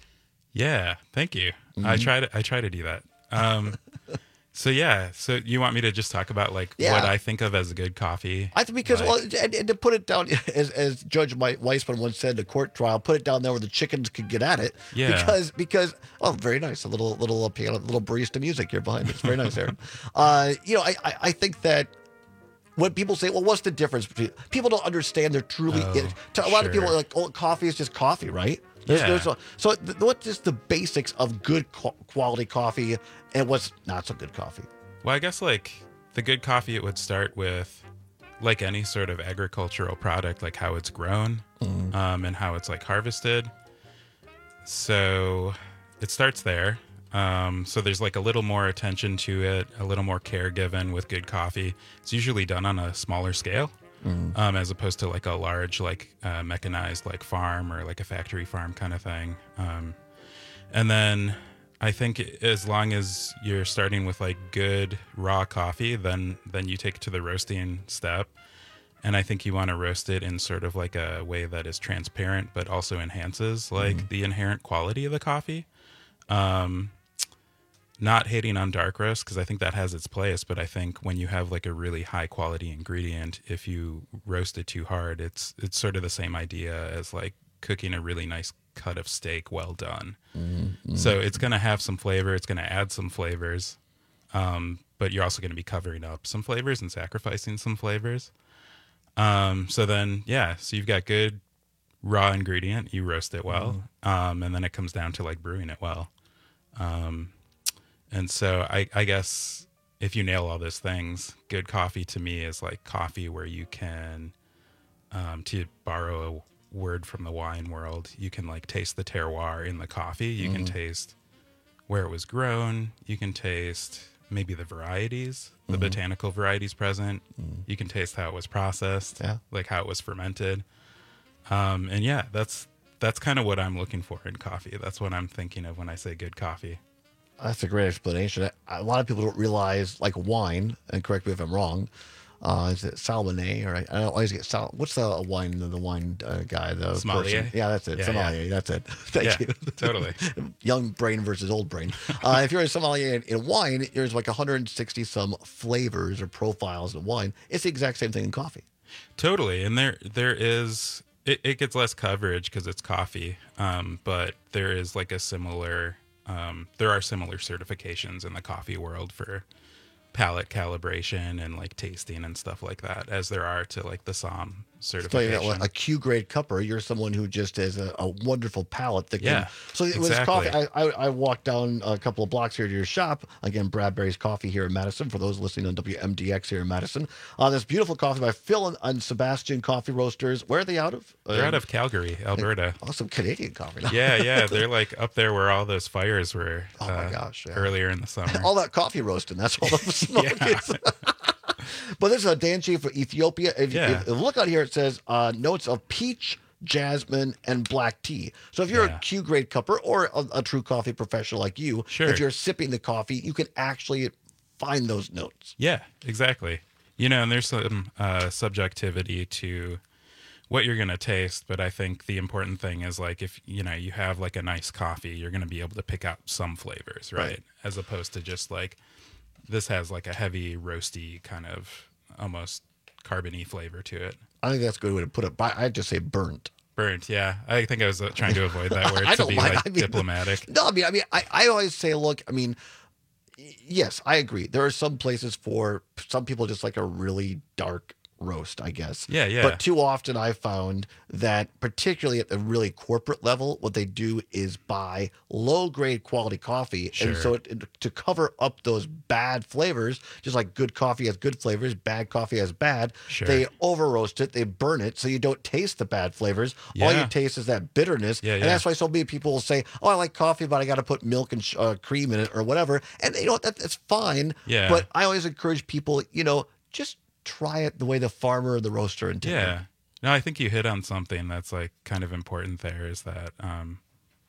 Yeah, thank you. I Mhm. try to I try to do that. Um, so yeah, so you want me to just talk about like Yeah. what I think of as good coffee? I think because, Like- well, and, and to put it down, as, as Judge Mike Weissman once said in a court trial, put it down there where the chickens could get at it. Yeah. Because, because, oh, very nice. A little, little uh, piano, little barista music here behind me. It's very nice, Aaron. Uh, you know, I, I, I think that when people say, well, what's the difference between, people don't understand they're truly, Oh, in, to a lot of people sure. are like, oh, coffee is just coffee, right? There's, Yeah. there's a, so th- what's just the basics of good qu- quality coffee and what's not so good coffee? Well, I guess like the good coffee, it would start with like any sort of agricultural product, like how it's grown Mhm. um, and how it's like harvested. So it starts there. Um, so there's like a little more attention to it, a little more care given with good coffee. It's usually done on a smaller scale. Mhm. Um, as opposed to like a large, like uh, mechanized, like farm or like a factory farm kind of thing. Um, and then I think as long as you're starting with like good raw coffee, then then you take it to the roasting step. And I think you want to roast it in sort of like a way that is transparent, but also enhances like the inherent quality of the coffee. Um, not hating on dark roast because I think that has its place, but I think when you have like a really high quality ingredient, if you roast it too hard, it's it's sort of the same idea as like cooking a really nice cut of steak well done. Mm-hmm. So it's going to have some flavor. It's going to add some flavors, um, but you're also going to be covering up some flavors and sacrificing some flavors. Um, so then, yeah, so you've got good raw ingredient. You roast it well, Mm-hmm. um, and then it comes down to like brewing it well. Um, And so I, I guess if you nail all those things, good coffee to me is like coffee where you can, um, to borrow a word from the wine world, you can like taste the terroir in the coffee. You can Mhm. taste where it was grown. You can taste maybe the varieties, the Mhm. botanical varieties present. You can taste how it was processed, Yeah. like how it was fermented. Um, and yeah, that's that's kind of what I'm looking for in coffee. That's what I'm thinking of when I say good coffee. That's a great explanation. A lot of people don't realize, like wine, and correct me if I'm wrong, uh, is it Salmonet? Or I, I don't always get Sal. What's the wine? The, the wine uh, guy, the Sommelier? person? Yeah, that's it. Yeah, sommelier. yeah. That's it. Thank Yeah, you. totally. Young brain versus old brain. Uh, if you're a sommelier in, in wine, there's like one hundred sixty some flavors or profiles in wine. It's the exact same thing in coffee. Totally. And there there is it, it gets less coverage because it's coffee. Um, but there is like a similar um, there are similar certifications in the coffee world for palate calibration and like tasting and stuff like that, as there are to like the Somm certification. So, you know, a Q grade cupper, you're someone who just has a, a wonderful palate that can. Yeah, So it was exactly. coffee. I, I I walked down a couple of blocks here to your shop. Again, Bradbury's Coffee here in Madison. For those listening on W M D X here in Madison, uh, this beautiful coffee by Phil and, and Sebastian Coffee Roasters. Where are they out of? They're Um, out of Calgary, Alberta. Awesome Canadian coffee. Now. Yeah, yeah. They're like up there where all those fires were Oh my uh, gosh, yeah. earlier in the summer. all that coffee roasting. That's all the smoke is. But this is a Danchi for Ethiopia. If, Yeah. if, if look out here, it says uh, notes of peach, jasmine, and black tea. So if you're Yeah. a Q grade cupper or a, a true coffee professional like you, Sure. if you're sipping the coffee, you can actually find those notes. Yeah, exactly. You know, and there's some uh, subjectivity to what you're going to taste, but I think the important thing is like if, you know, you have like a nice coffee, you're going to be able to pick out some flavors, right? Right. As opposed to just like this has like a heavy roasty kind of almost carbony flavor to it. I think that's a good way to put it. But I'd just say burnt. Burnt, yeah. I think I was uh, trying to avoid that word I to don't be mind. like I mean, diplomatic. No, I mean, I mean, I, I always say, look, I mean, y- yes, I agree. There are some places for some people just like a really dark roast, I guess. Yeah, yeah. But too often I found that, particularly at the really corporate level, what they do is buy low grade quality coffee. Sure. And so it, it- to cover up those bad flavors, just like good coffee has good flavors, bad coffee has bad, Sure. they over roast it, they burn it so you don't taste the bad flavors. All you Yeah. taste is that bitterness. Yeah, and yeah. that's why so many people will say, oh, I like coffee, but I got to put milk and sh- uh, cream in it or whatever. And you know what? That, that's fine. Yeah. But I always encourage people, you know, just try it the way the farmer or the roaster intended. Yeah. No, I think you hit on something that's like kind of important there is that um,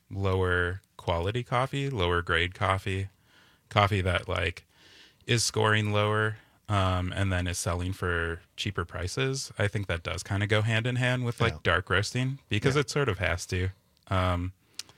lower quality coffee, lower grade coffee, coffee that like is scoring lower um, and then is selling for cheaper prices. I think that does kind of go hand in hand with like Yeah. dark roasting because Yeah. it sort of has to. Um,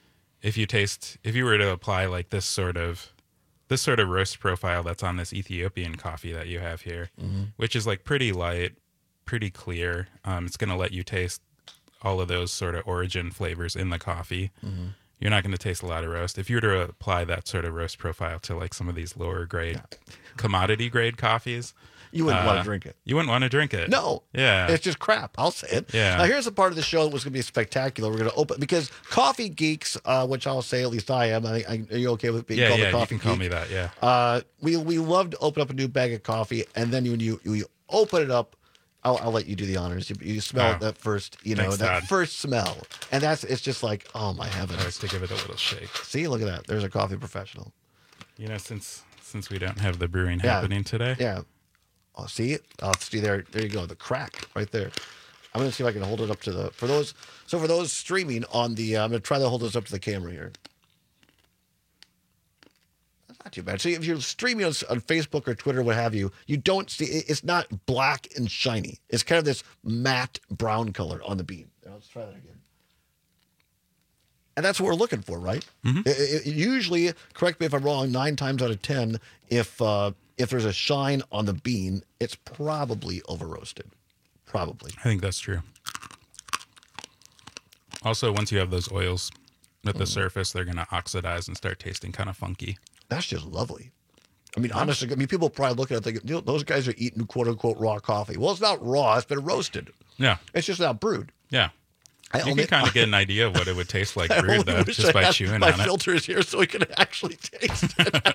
if you taste, if you were to apply like this sort of this sort of roast profile that's on this Ethiopian coffee that you have here, Mm-hmm. which is like pretty light, pretty clear. Um, it's going to let you taste all of those sort of origin flavors in the coffee. Mm-hmm. You're not going to taste a lot of roast. If you were to apply that sort of roast profile to like some of these lower grade commodity grade coffees, You wouldn't want uh, to drink it. You wouldn't want to drink it. No. Yeah. It's just crap. I'll say it. Yeah. Now, here's a part of the show that was going to be spectacular. We're going to open, because Coffee Geeks, uh, which I'll say, at least I am. I, I, are you okay with being yeah, called yeah, a you Coffee can call Geek? me that. Yeah. Uh, we, we love to open up a new bag of coffee, and then when you, you open it up, I'll, I'll let you do the honors. You, you smell Oh. that first, you know, Thanks, that Todd. first smell. And that's, it's just like, oh my heavens. I like to give it a little shake. See, look at that. There's a coffee professional. You know, since since we don't have the brewing Yeah. happening today. Yeah. Oh, see it? Oh, see there. There you go. The crack right there. I'm gonna see if I can hold it up to the for those. So for those streaming on the, uh, I'm gonna try to hold this up to the camera here. That's not too bad. See, if you're streaming on, on Facebook or Twitter, what have you, you don't see it- it's not black and shiny. It's kind of this matte brown color on the bean. Now, let's try that again. And that's what we're looking for, right? Mm-hmm. It, it, usually, correct me if I'm wrong, nine times out of ten, if uh, if there's a shine on the bean, it's probably over roasted. Probably. I think that's true. Also, once you have those oils at the mm. surface, they're going to oxidize and start tasting kind of funky. That's just lovely. I mean, honestly, I mean, people probably look at it thinking, you know, those guys are eating quote unquote raw coffee. Well, it's not raw; it's been roasted. Yeah, it's just not brewed. Yeah. I you only, can kind of get an idea of what it would taste like I brewed, though, just I by had chewing my on it. My filters here so we can actually taste it.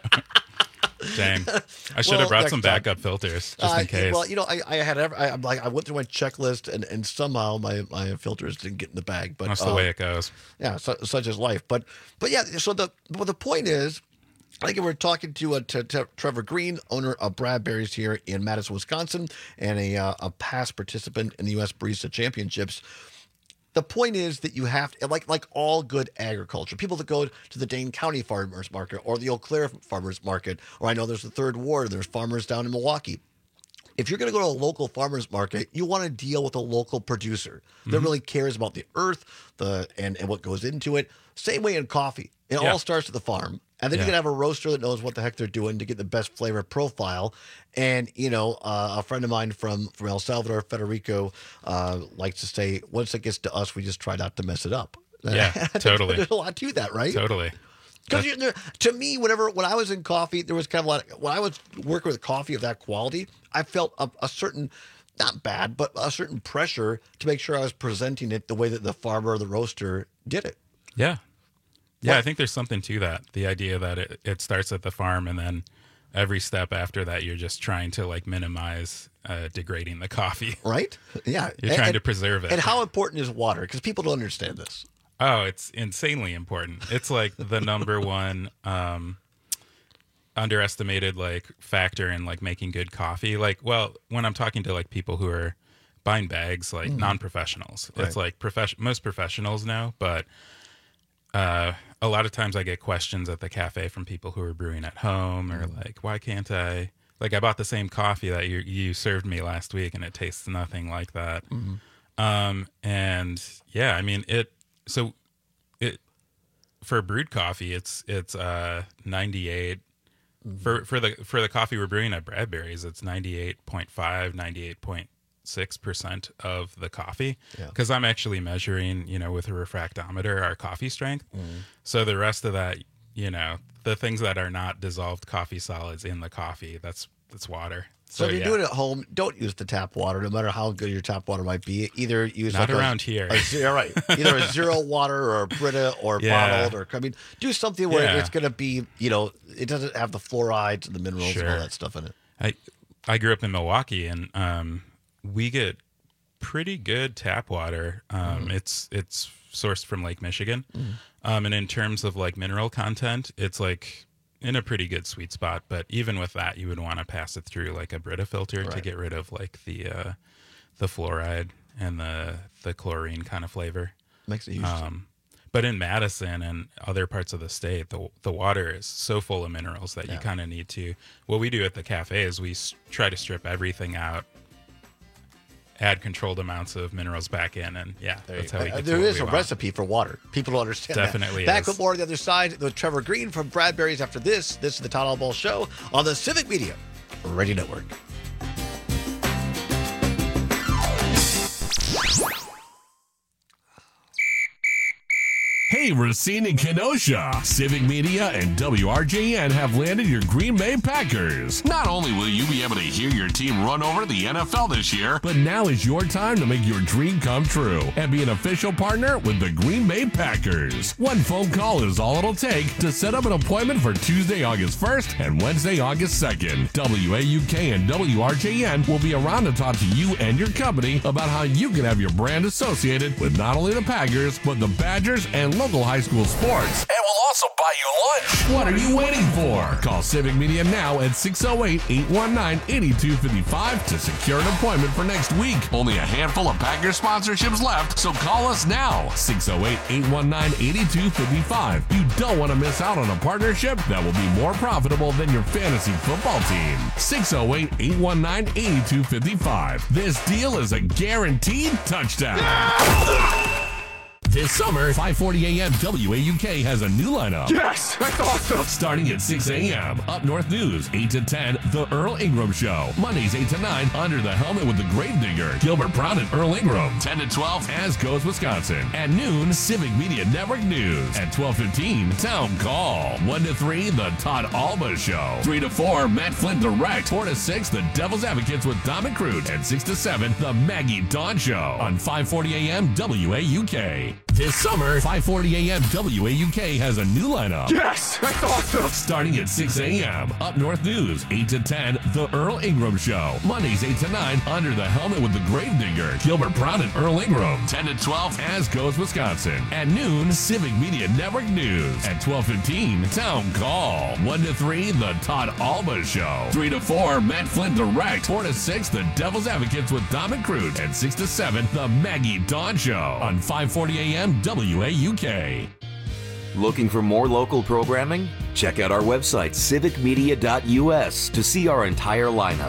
Dang, I should well, have brought some time. backup filters just uh, in case. Well, you know, I, I had ever, I, I'm like, I went through my checklist, and, and somehow my, my filters didn't get in the bag. But that's uh, the way it goes. Yeah, so, such is life. But but yeah, so the well, the point is, I think we're talking to, uh, to, to Trevor Green, owner of Bradberry's here in Madison, Wisconsin, and a uh, a past participant in the U S Barista Championships. The point is that you have to, like like all good agriculture, people that go to the Dane County Farmers Market or the Eau Claire Farmers Market, or I know there's the Third Ward, there's farmers down in Milwaukee. If you're going to go to a local farmers market, you want to deal with a local producer that Mm-hmm. really cares about the earth, the and, and what goes into it. Same way in coffee. It Yeah. all starts at the farm. And then Yeah. you can have a roaster that knows what the heck they're doing to get the best flavor profile. And, you know, uh, a friend of mine from, from El Salvador, Federico, uh, likes to say, once it gets to us, we just try not to mess it up. Yeah, totally. There's a lot to that, right? Totally. Because to me, whenever when I was in coffee, there was kind of a lot. When I was working with coffee of that quality, I felt a, a certain, not bad, but a certain pressure to make sure I was presenting it the way that the farmer or the roaster did it. Yeah. Yeah, What- I think there's something to that. The idea that it, it starts at the farm and then every step after that, you're just trying to like minimize uh, degrading the coffee. Right? Yeah. You're And- trying to and- preserve it. And how important is water? Because people don't understand this. Oh, it's insanely important. It's like the number one um, underestimated like factor in like making good coffee. Like, well, when I'm talking to like people who are buying bags, like Mm. non-professionals, Right. it's like profession. Most professionals know, but uh, a lot of times I get questions at the cafe from people who are brewing at home or Mm. like, why can't I? Like, I bought the same coffee that you you served me last week, and it tastes nothing like that. Mhm. Um, and yeah, I mean it. So it for brewed coffee, it's it's uh ninety-eight for for the for the coffee we're brewing at Bradberry's, it's ninety-eight point five, ninety-eight point six percent of the coffee. Yeah. Because I'm actually measuring, you know, with a refractometer our coffee strength. Mhm. So the rest of that, you know, the things that are not dissolved coffee solids in the coffee, that's that's water. So, if you're yeah. doing it at home, don't use the tap water, no matter how good your tap water might be. Either use Not like a- around here. A, zero, right. Either a zero water or a Brita or Yeah. bottled or I mean, do something where Yeah. it's going to be, you know, it doesn't have the fluorides and the minerals and all Sure. that stuff in it. I I grew up in Milwaukee, and um, we get pretty good tap water. Um, Mhm. It's it's sourced from Lake Michigan, Mhm. um, and in terms of like mineral content, it's like in a pretty good sweet spot. But even with that, you would want to pass it through like a Brita filter to Right. get rid of like the uh, the fluoride and the the chlorine kind of flavor. Makes it huge. Um, but in Madison and other parts of the state, the the water is so full of minerals that Yeah. you kind of need to. What we do at the cafe is we s- try to strip everything out, add controlled amounts of minerals back in, and yeah, that's how we Uh, get to there what is we a want. recipe for water. People don't understand Definitely that. Back is. with more on the other side with Trevor Green from Bradberry's after this. This is the Todd Allball Show on the Civic Media Radio Network. Hey, Racine and Kenosha, Civic Media and W R J N have landed your Green Bay Packers. Not only will you be able to hear your team run over the N F L this year, but now is your time to make your dream come true and be an official partner with the Green Bay Packers. One phone call is all it'll take to set up an appointment for Tuesday, August first and Wednesday, August second. W A U K and W R J N will be around to talk to you and your company about how you can have your brand associated with not only the Packers, but the Badgers and local high school sports. And we'll also buy you lunch. What are you waiting for? Call Civic Media now at six oh eight, eight one nine, eight two five five to secure an appointment for next week. Only a handful of Packers sponsorships left, so call us now. six oh eight, eight one nine, eight two five five. You don't want to miss out on a partnership that will be more profitable than your fantasy football team. six oh eight, eight one nine, eight two five five. This deal is a guaranteed touchdown. This summer, five forty a.m. W A U K has a new lineup. Yes, that's awesome. Starting at six a.m. Up North News, eight to ten, The Earl Ingram Show. Mondays, eight to nine, Under the Helmet with the Gravedigger. Gilbert Brown and Earl Ingram. ten to twelve, As Goes Wisconsin. At noon, Civic Media Network News. At twelve fifteen, Town Call. one to three, The Todd Alba Show. three to four, Matt Flynn Direct. four to six, The Devil's Advocates with Dom McCroot. And six to seven, The Maggie Dawn Show. On five forty a.m. W A U K. This summer, five forty a.m. W A U K has a new lineup. Yes, that's awesome. Starting at six a.m. Up North News, eight to ten, The Earl Ingram Show. Mondays, eight to nine, Under the Helmet with the Gravedigger. Gilbert Brown and Earl Ingram. ten to twelve, As Goes Wisconsin. At noon, Civic Media Network News. At twelve fifteen, Town Call. one to three, The Todd Alba Show. three to four, Matt Flynn Direct. four to six, The Devil's Advocates with Dom McCroot. And six to seven, The Maggie Dawn Show. On five forty a.m. W A U K. Looking for more local programming? Check out our website, civic media dot u s, to see our entire lineup.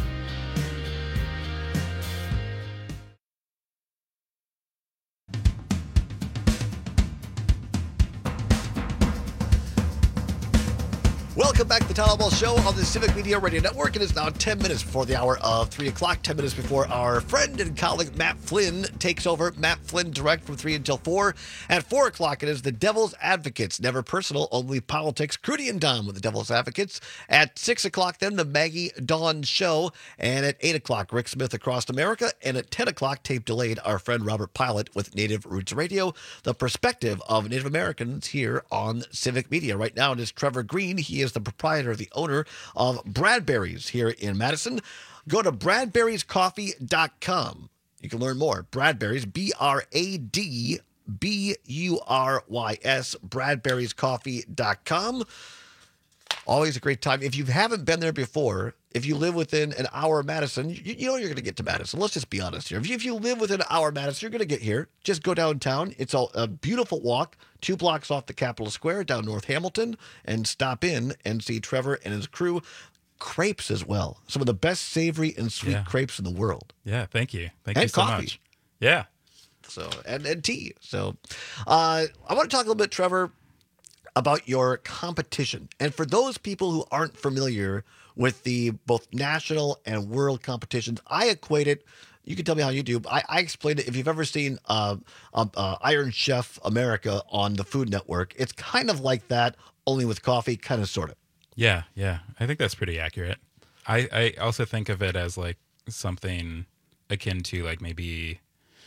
Welcome back to the Town Hall Show on the Civic Media Radio Network. It is now ten minutes before the hour of three o'clock, ten minutes before our friend and colleague Matt Flynn takes over. Matt Flynn Direct from three until four. At four o'clock, it is the Devil's Advocates. Never personal, only politics. Crudy and Dom with the Devil's Advocates. At six o'clock, then, the Maggie Dawn Show. And at eight o'clock, Rick Smith Across America. And at ten o'clock, tape delayed, our friend Robert Pilot with Native Roots Radio, the perspective of Native Americans here on Civic Media. Right now, it is Trevor Green. He is the proprietor, the owner of Bradberry's here in Madison. Go to bradberries coffee dot com. You can learn more. Bradberry's, B R A D B U R Y S, bradberries coffee dot com. Always a great time. If you haven't been there before, if you live within an hour of Madison, you, you know you're going to get to Madison. Let's just be honest here. If you, if you live within an hour of Madison, you're going to get here. Just go downtown. It's a, a beautiful walk, two blocks off the Capitol Square down North Hamilton, and stop in and see Trevor and his crew. Crepes as well. Some of the best savory and sweet Yeah. crepes in the world. Yeah, thank you. Thank And you so coffee. much. Yeah. So and, and tea. So uh, I want to talk a little bit, Trevor, about your competition. And for those people who aren't familiar with the both national and world competitions, I equate it. You can tell me how you do. I, I explained it. If you've ever seen uh, uh, uh, Iron Chef America on the Food Network, it's kind of like that, only with coffee, kind of, sort of. Yeah, yeah. I think that's pretty accurate. I, I also think of it as like something akin to like maybe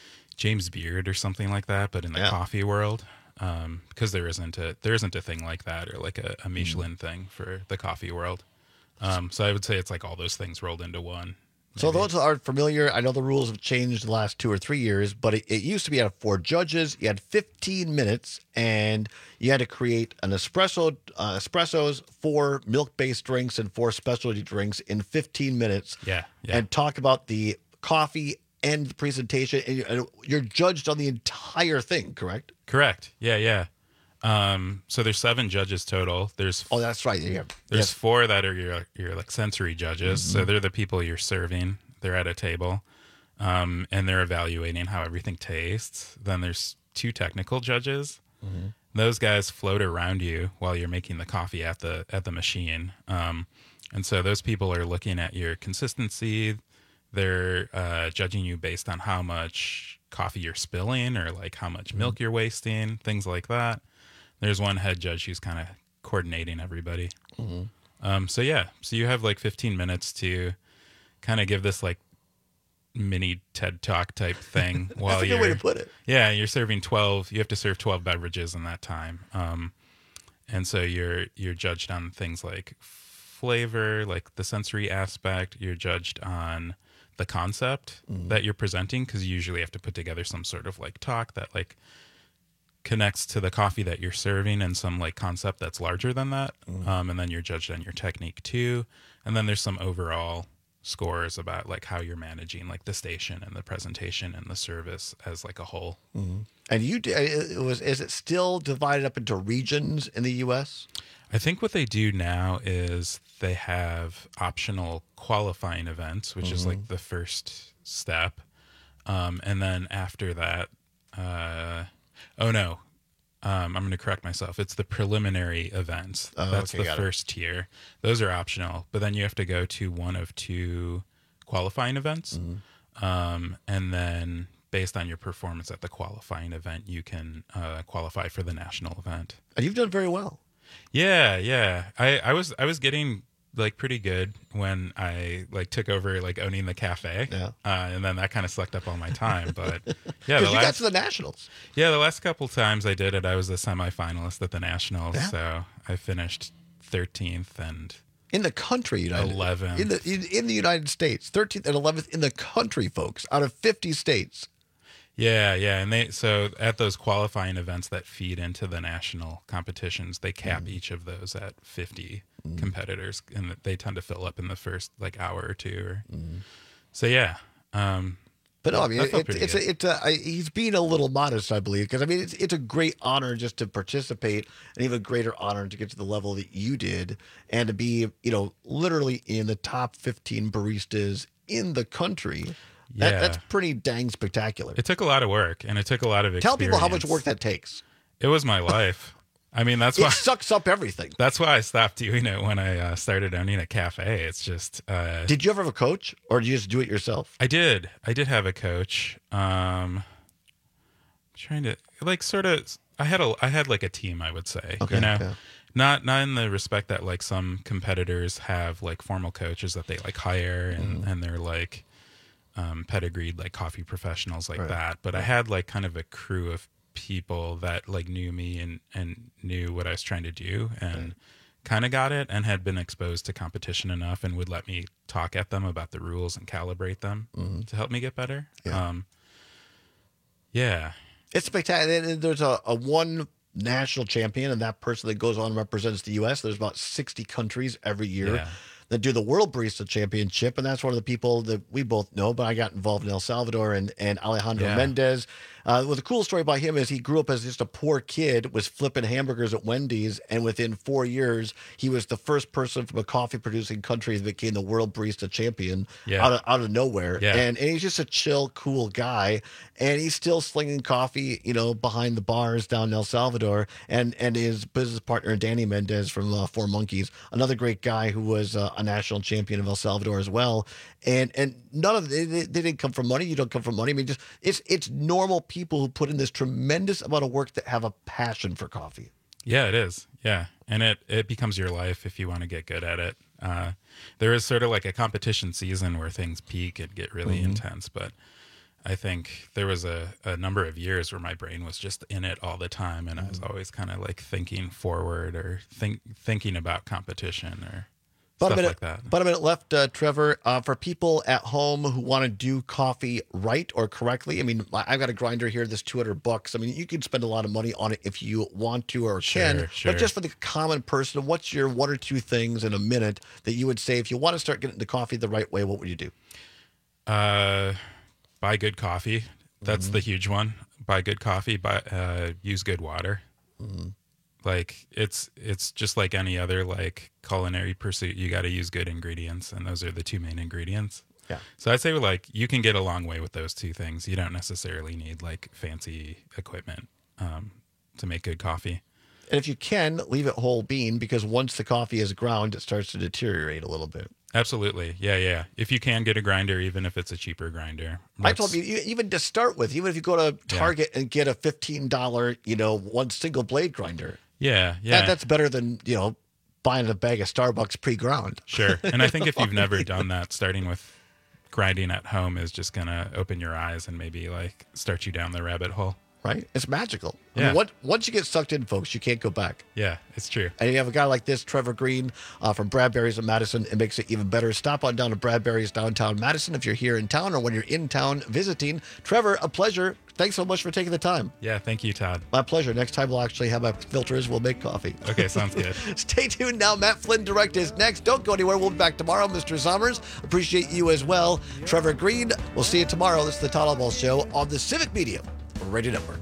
James Beard or something like that, but in the Yeah. coffee world. Um, because there isn't a there isn't a thing like that or like a, a Michelin Mm. thing for the coffee world. Um, so I would say it's like all those things rolled into one. So those who aren't familiar, I know the rules have changed the last two or three years, but it, it used to be you had four judges, you had fifteen minutes, and you had to create an espresso, uh, espressos, four milk-based drinks, and four specialty drinks in fifteen minutes. Yeah, yeah. And talk about the coffee and the presentation, and you're, and you're judged on the entire thing, correct? Correct. Yeah, yeah. Um, so there's seven judges total. There's oh, that's right. Yeah. There's Yes. four that are your your like sensory judges. So Mhm. they're the people you're serving. They're at a table, um, and they're evaluating how everything tastes. Then there's two technical judges. Mhm. Those guys float around you while you're making the coffee at the at the machine. Um, and so those people are looking at your consistency. They're uh, judging you based on how much coffee you're spilling or like how much milk you're wasting, things like that. There's one head judge who's kind of coordinating everybody. Mhm. Um, so yeah, so you have like fifteen minutes to kind of give this like mini TED Talk type thing while That's a you're good way to put it. Yeah, you're serving twelve. You have to serve twelve beverages in that time, um, and so you're you're judged on things like flavor, like the sensory aspect. You're judged on the concept Mhm. that you're presenting, because you usually have to put together some sort of like talk that like connects to the coffee that you're serving and some like concept that's larger than that. Mhm. Um, and then you're judged on your technique too. And then there's some overall scores about like how you're managing like the station and the presentation and the service as like a whole. Mhm. And you d- it was is it still divided up into regions in the U S? I think what they do now is they have optional qualifying events, which is Mhm. like the first step. Um, and then after that, uh, Oh, no. Um, I'm going to correct myself. It's the preliminary events. Oh, That's okay, the got it. first tier. Those are optional, but then you have to go to one of two qualifying events. Mm-hmm. Um, and then based on your performance at the qualifying event, you can uh, qualify for the national event. And you've done very well. Yeah, yeah. I, I was I was getting like pretty good when I like took over like owning the cafe. Yeah. Uh, and then that kind of sucked up all my time. But yeah, Because the you last, got to the Nationals. Yeah, the last couple times I did it, I was a semifinalist at the Nationals. Yeah. So I finished thirteenth and In the country, United. eleventh. In the in, in the United States, thirteenth and eleventh in the country, folks, out of fifty states. Yeah, yeah, and they so at those qualifying events that feed into the national competitions, they cap Mm. each of those at fifty competitors, and they tend to fill up in the first like hour or two. Or, So yeah, um, But no, I mean, that felt it, pretty it's good. a, it's a, I, he's being a little modest, I believe, because I mean, it's it's a great honor just to participate, and even greater honor to get to the level that you did, and to be, you know, literally in the top fifteen baristas in the country. That, Yeah. that's pretty dang spectacular. It took a lot of work, and it took a lot of experience. Tell people how much work that takes. It was my life. I mean, that's It why sucks up everything. That's why I stopped doing it when I uh, started owning a cafe. It's just. Uh, Did you ever have a coach, or did you just do it yourself? I did. I did have a coach. Um, trying to like sort of. I had a. I had like a team. I would say. Okay, You know, yeah. not not in the respect that like some competitors have like formal coaches that they like hire and Mm-hmm. and they're like um, pedigreed like coffee professionals like Right. that. But I had like kind of a crew of people that like knew me and and knew what I was trying to do and kind of got it and had been exposed to competition enough and would let me talk at them about the rules and calibrate them Mhm. to help me get better. Yeah. Um, yeah. It's spectacular. There's a, a one national champion, and that person that goes on and represents the U S. There's about sixty countries every year Yeah. that do the World Barista Championship, and that's one of the people that we both know. But I got involved in El Salvador, and and Alejandro Yeah. Mendez. Uh, well, the cool story about him is he grew up as just a poor kid, was flipping hamburgers at Wendy's, and within four years, he was the first person from a coffee-producing country that became the World Barista Champion Yeah. out of out of nowhere. Yeah. And and he's just a chill, cool guy, and he's still slinging coffee, you know, behind the bars down in El Salvador. And and his business partner Danny Mendez from uh, Four Monkeys, another great guy who was uh, a national champion of El Salvador as well. And and none of they, they they didn't come from money. You don't come from money. I mean, just it's it's normal people who put in this tremendous amount of work that have a passion for coffee. Yeah, it is. Yeah. And it, it becomes your life if you want to get good at it. Uh, there is sort of like a competition season where things peak and get really Mhm. intense. But I think there was a, a number of years where my brain was just in it all the time. And I was always kind of like thinking forward or think, thinking about competition or About a stuff minute, like that. about a minute left, uh, Trevor. Uh, for people at home who want to do coffee right or correctly, I mean, I- I've got a grinder here that's two hundred bucks. I mean, you can spend a lot of money on it if you want to or can. Sure, sure. But just for the common person, what's your one or two things in a minute that you would say if you want to start getting into coffee the right way? What would you do? Uh, buy good coffee. That's Mm-hmm. the huge one. Buy good coffee. Buy uh, use good water. Mm-hmm. Like it's it's just like any other like culinary pursuit. You got to use good ingredients, and those are the two main ingredients. Yeah. So I'd say like you can get a long way with those two things. You don't necessarily need like fancy equipment um, to make good coffee. And if you can, leave it whole bean, because once the coffee is ground, it starts to deteriorate a little bit. Absolutely. Yeah, yeah. If you can get a grinder, even if it's a cheaper grinder. I told you, you- even to start with, even if you go to Yeah. Target and get a fifteen dollars, you know, one single blade grinder, Yeah, yeah. that, that's better than, you know, buying a bag of Starbucks pre-ground. Sure. And I think if you've never done that, starting with grinding at home is just going to open your eyes and maybe like start you down the rabbit hole. Right? It's magical. I Yeah. mean, what, once you get sucked in, folks, you can't go back. Yeah, it's true. And you have a guy like this, Trevor Green, uh, from Bradbury's in Madison. It makes it even better. Stop on down to Bradbury's downtown Madison if you're here in town or when you're in town visiting. Trevor, a pleasure. Thanks so much for taking the time. Yeah, thank you, Todd. My pleasure. Next time we'll actually have our filters. We'll make coffee. Okay, sounds good. Stay tuned now. Matt Flynn Direct is next. Don't go anywhere. We'll be back tomorrow. Mister Sommers, appreciate you as well. Trevor Green, we'll see you tomorrow. This is the Todd Oswalt Show on the Civic Media Radio Network.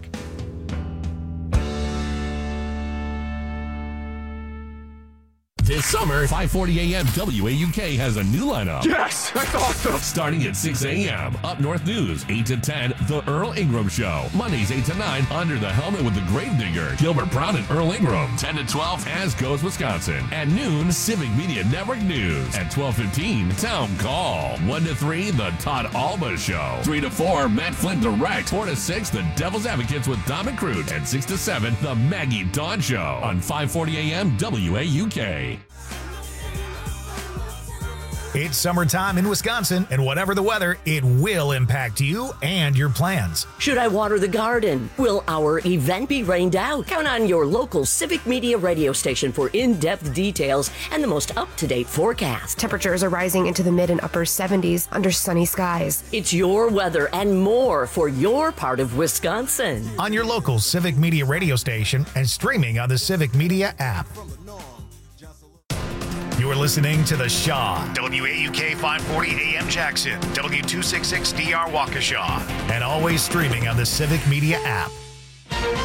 This summer, five forty a.m. W A U K has a new lineup. Yes, that's awesome. Starting at six a.m. Up North News, eight to ten, The Earl Ingram Show. Mondays, eight to nine, Under the Helmet with the Gravedigger, Gilbert Brown and Earl Ingram. ten to twelve, As Goes Wisconsin. At noon, Civic Media Network News. At twelve fifteen, Town Call. one to three, The Todd Alba Show. three to four, Matt Flint Direct. four to six, The Devil's Advocates with Dom McCroot. And six to seven, The Maggie Dawn Show. On five forty a.m. W A U K. It's summertime in Wisconsin, and whatever the weather, it will impact you and your plans. Should I water the garden? Will our event be rained out? Count on your local Civic Media radio station for in-depth details and the most up-to-date forecast. Temperatures are rising into the mid and upper seventies under sunny skies. It's your weather and more for your part of Wisconsin. On your local Civic Media radio station and streaming on the Civic Media app. You're listening to The Shaw, W A U K five forty A M Jackson, W two sixty-six D R Waukesha, and always streaming on the Civic Media app.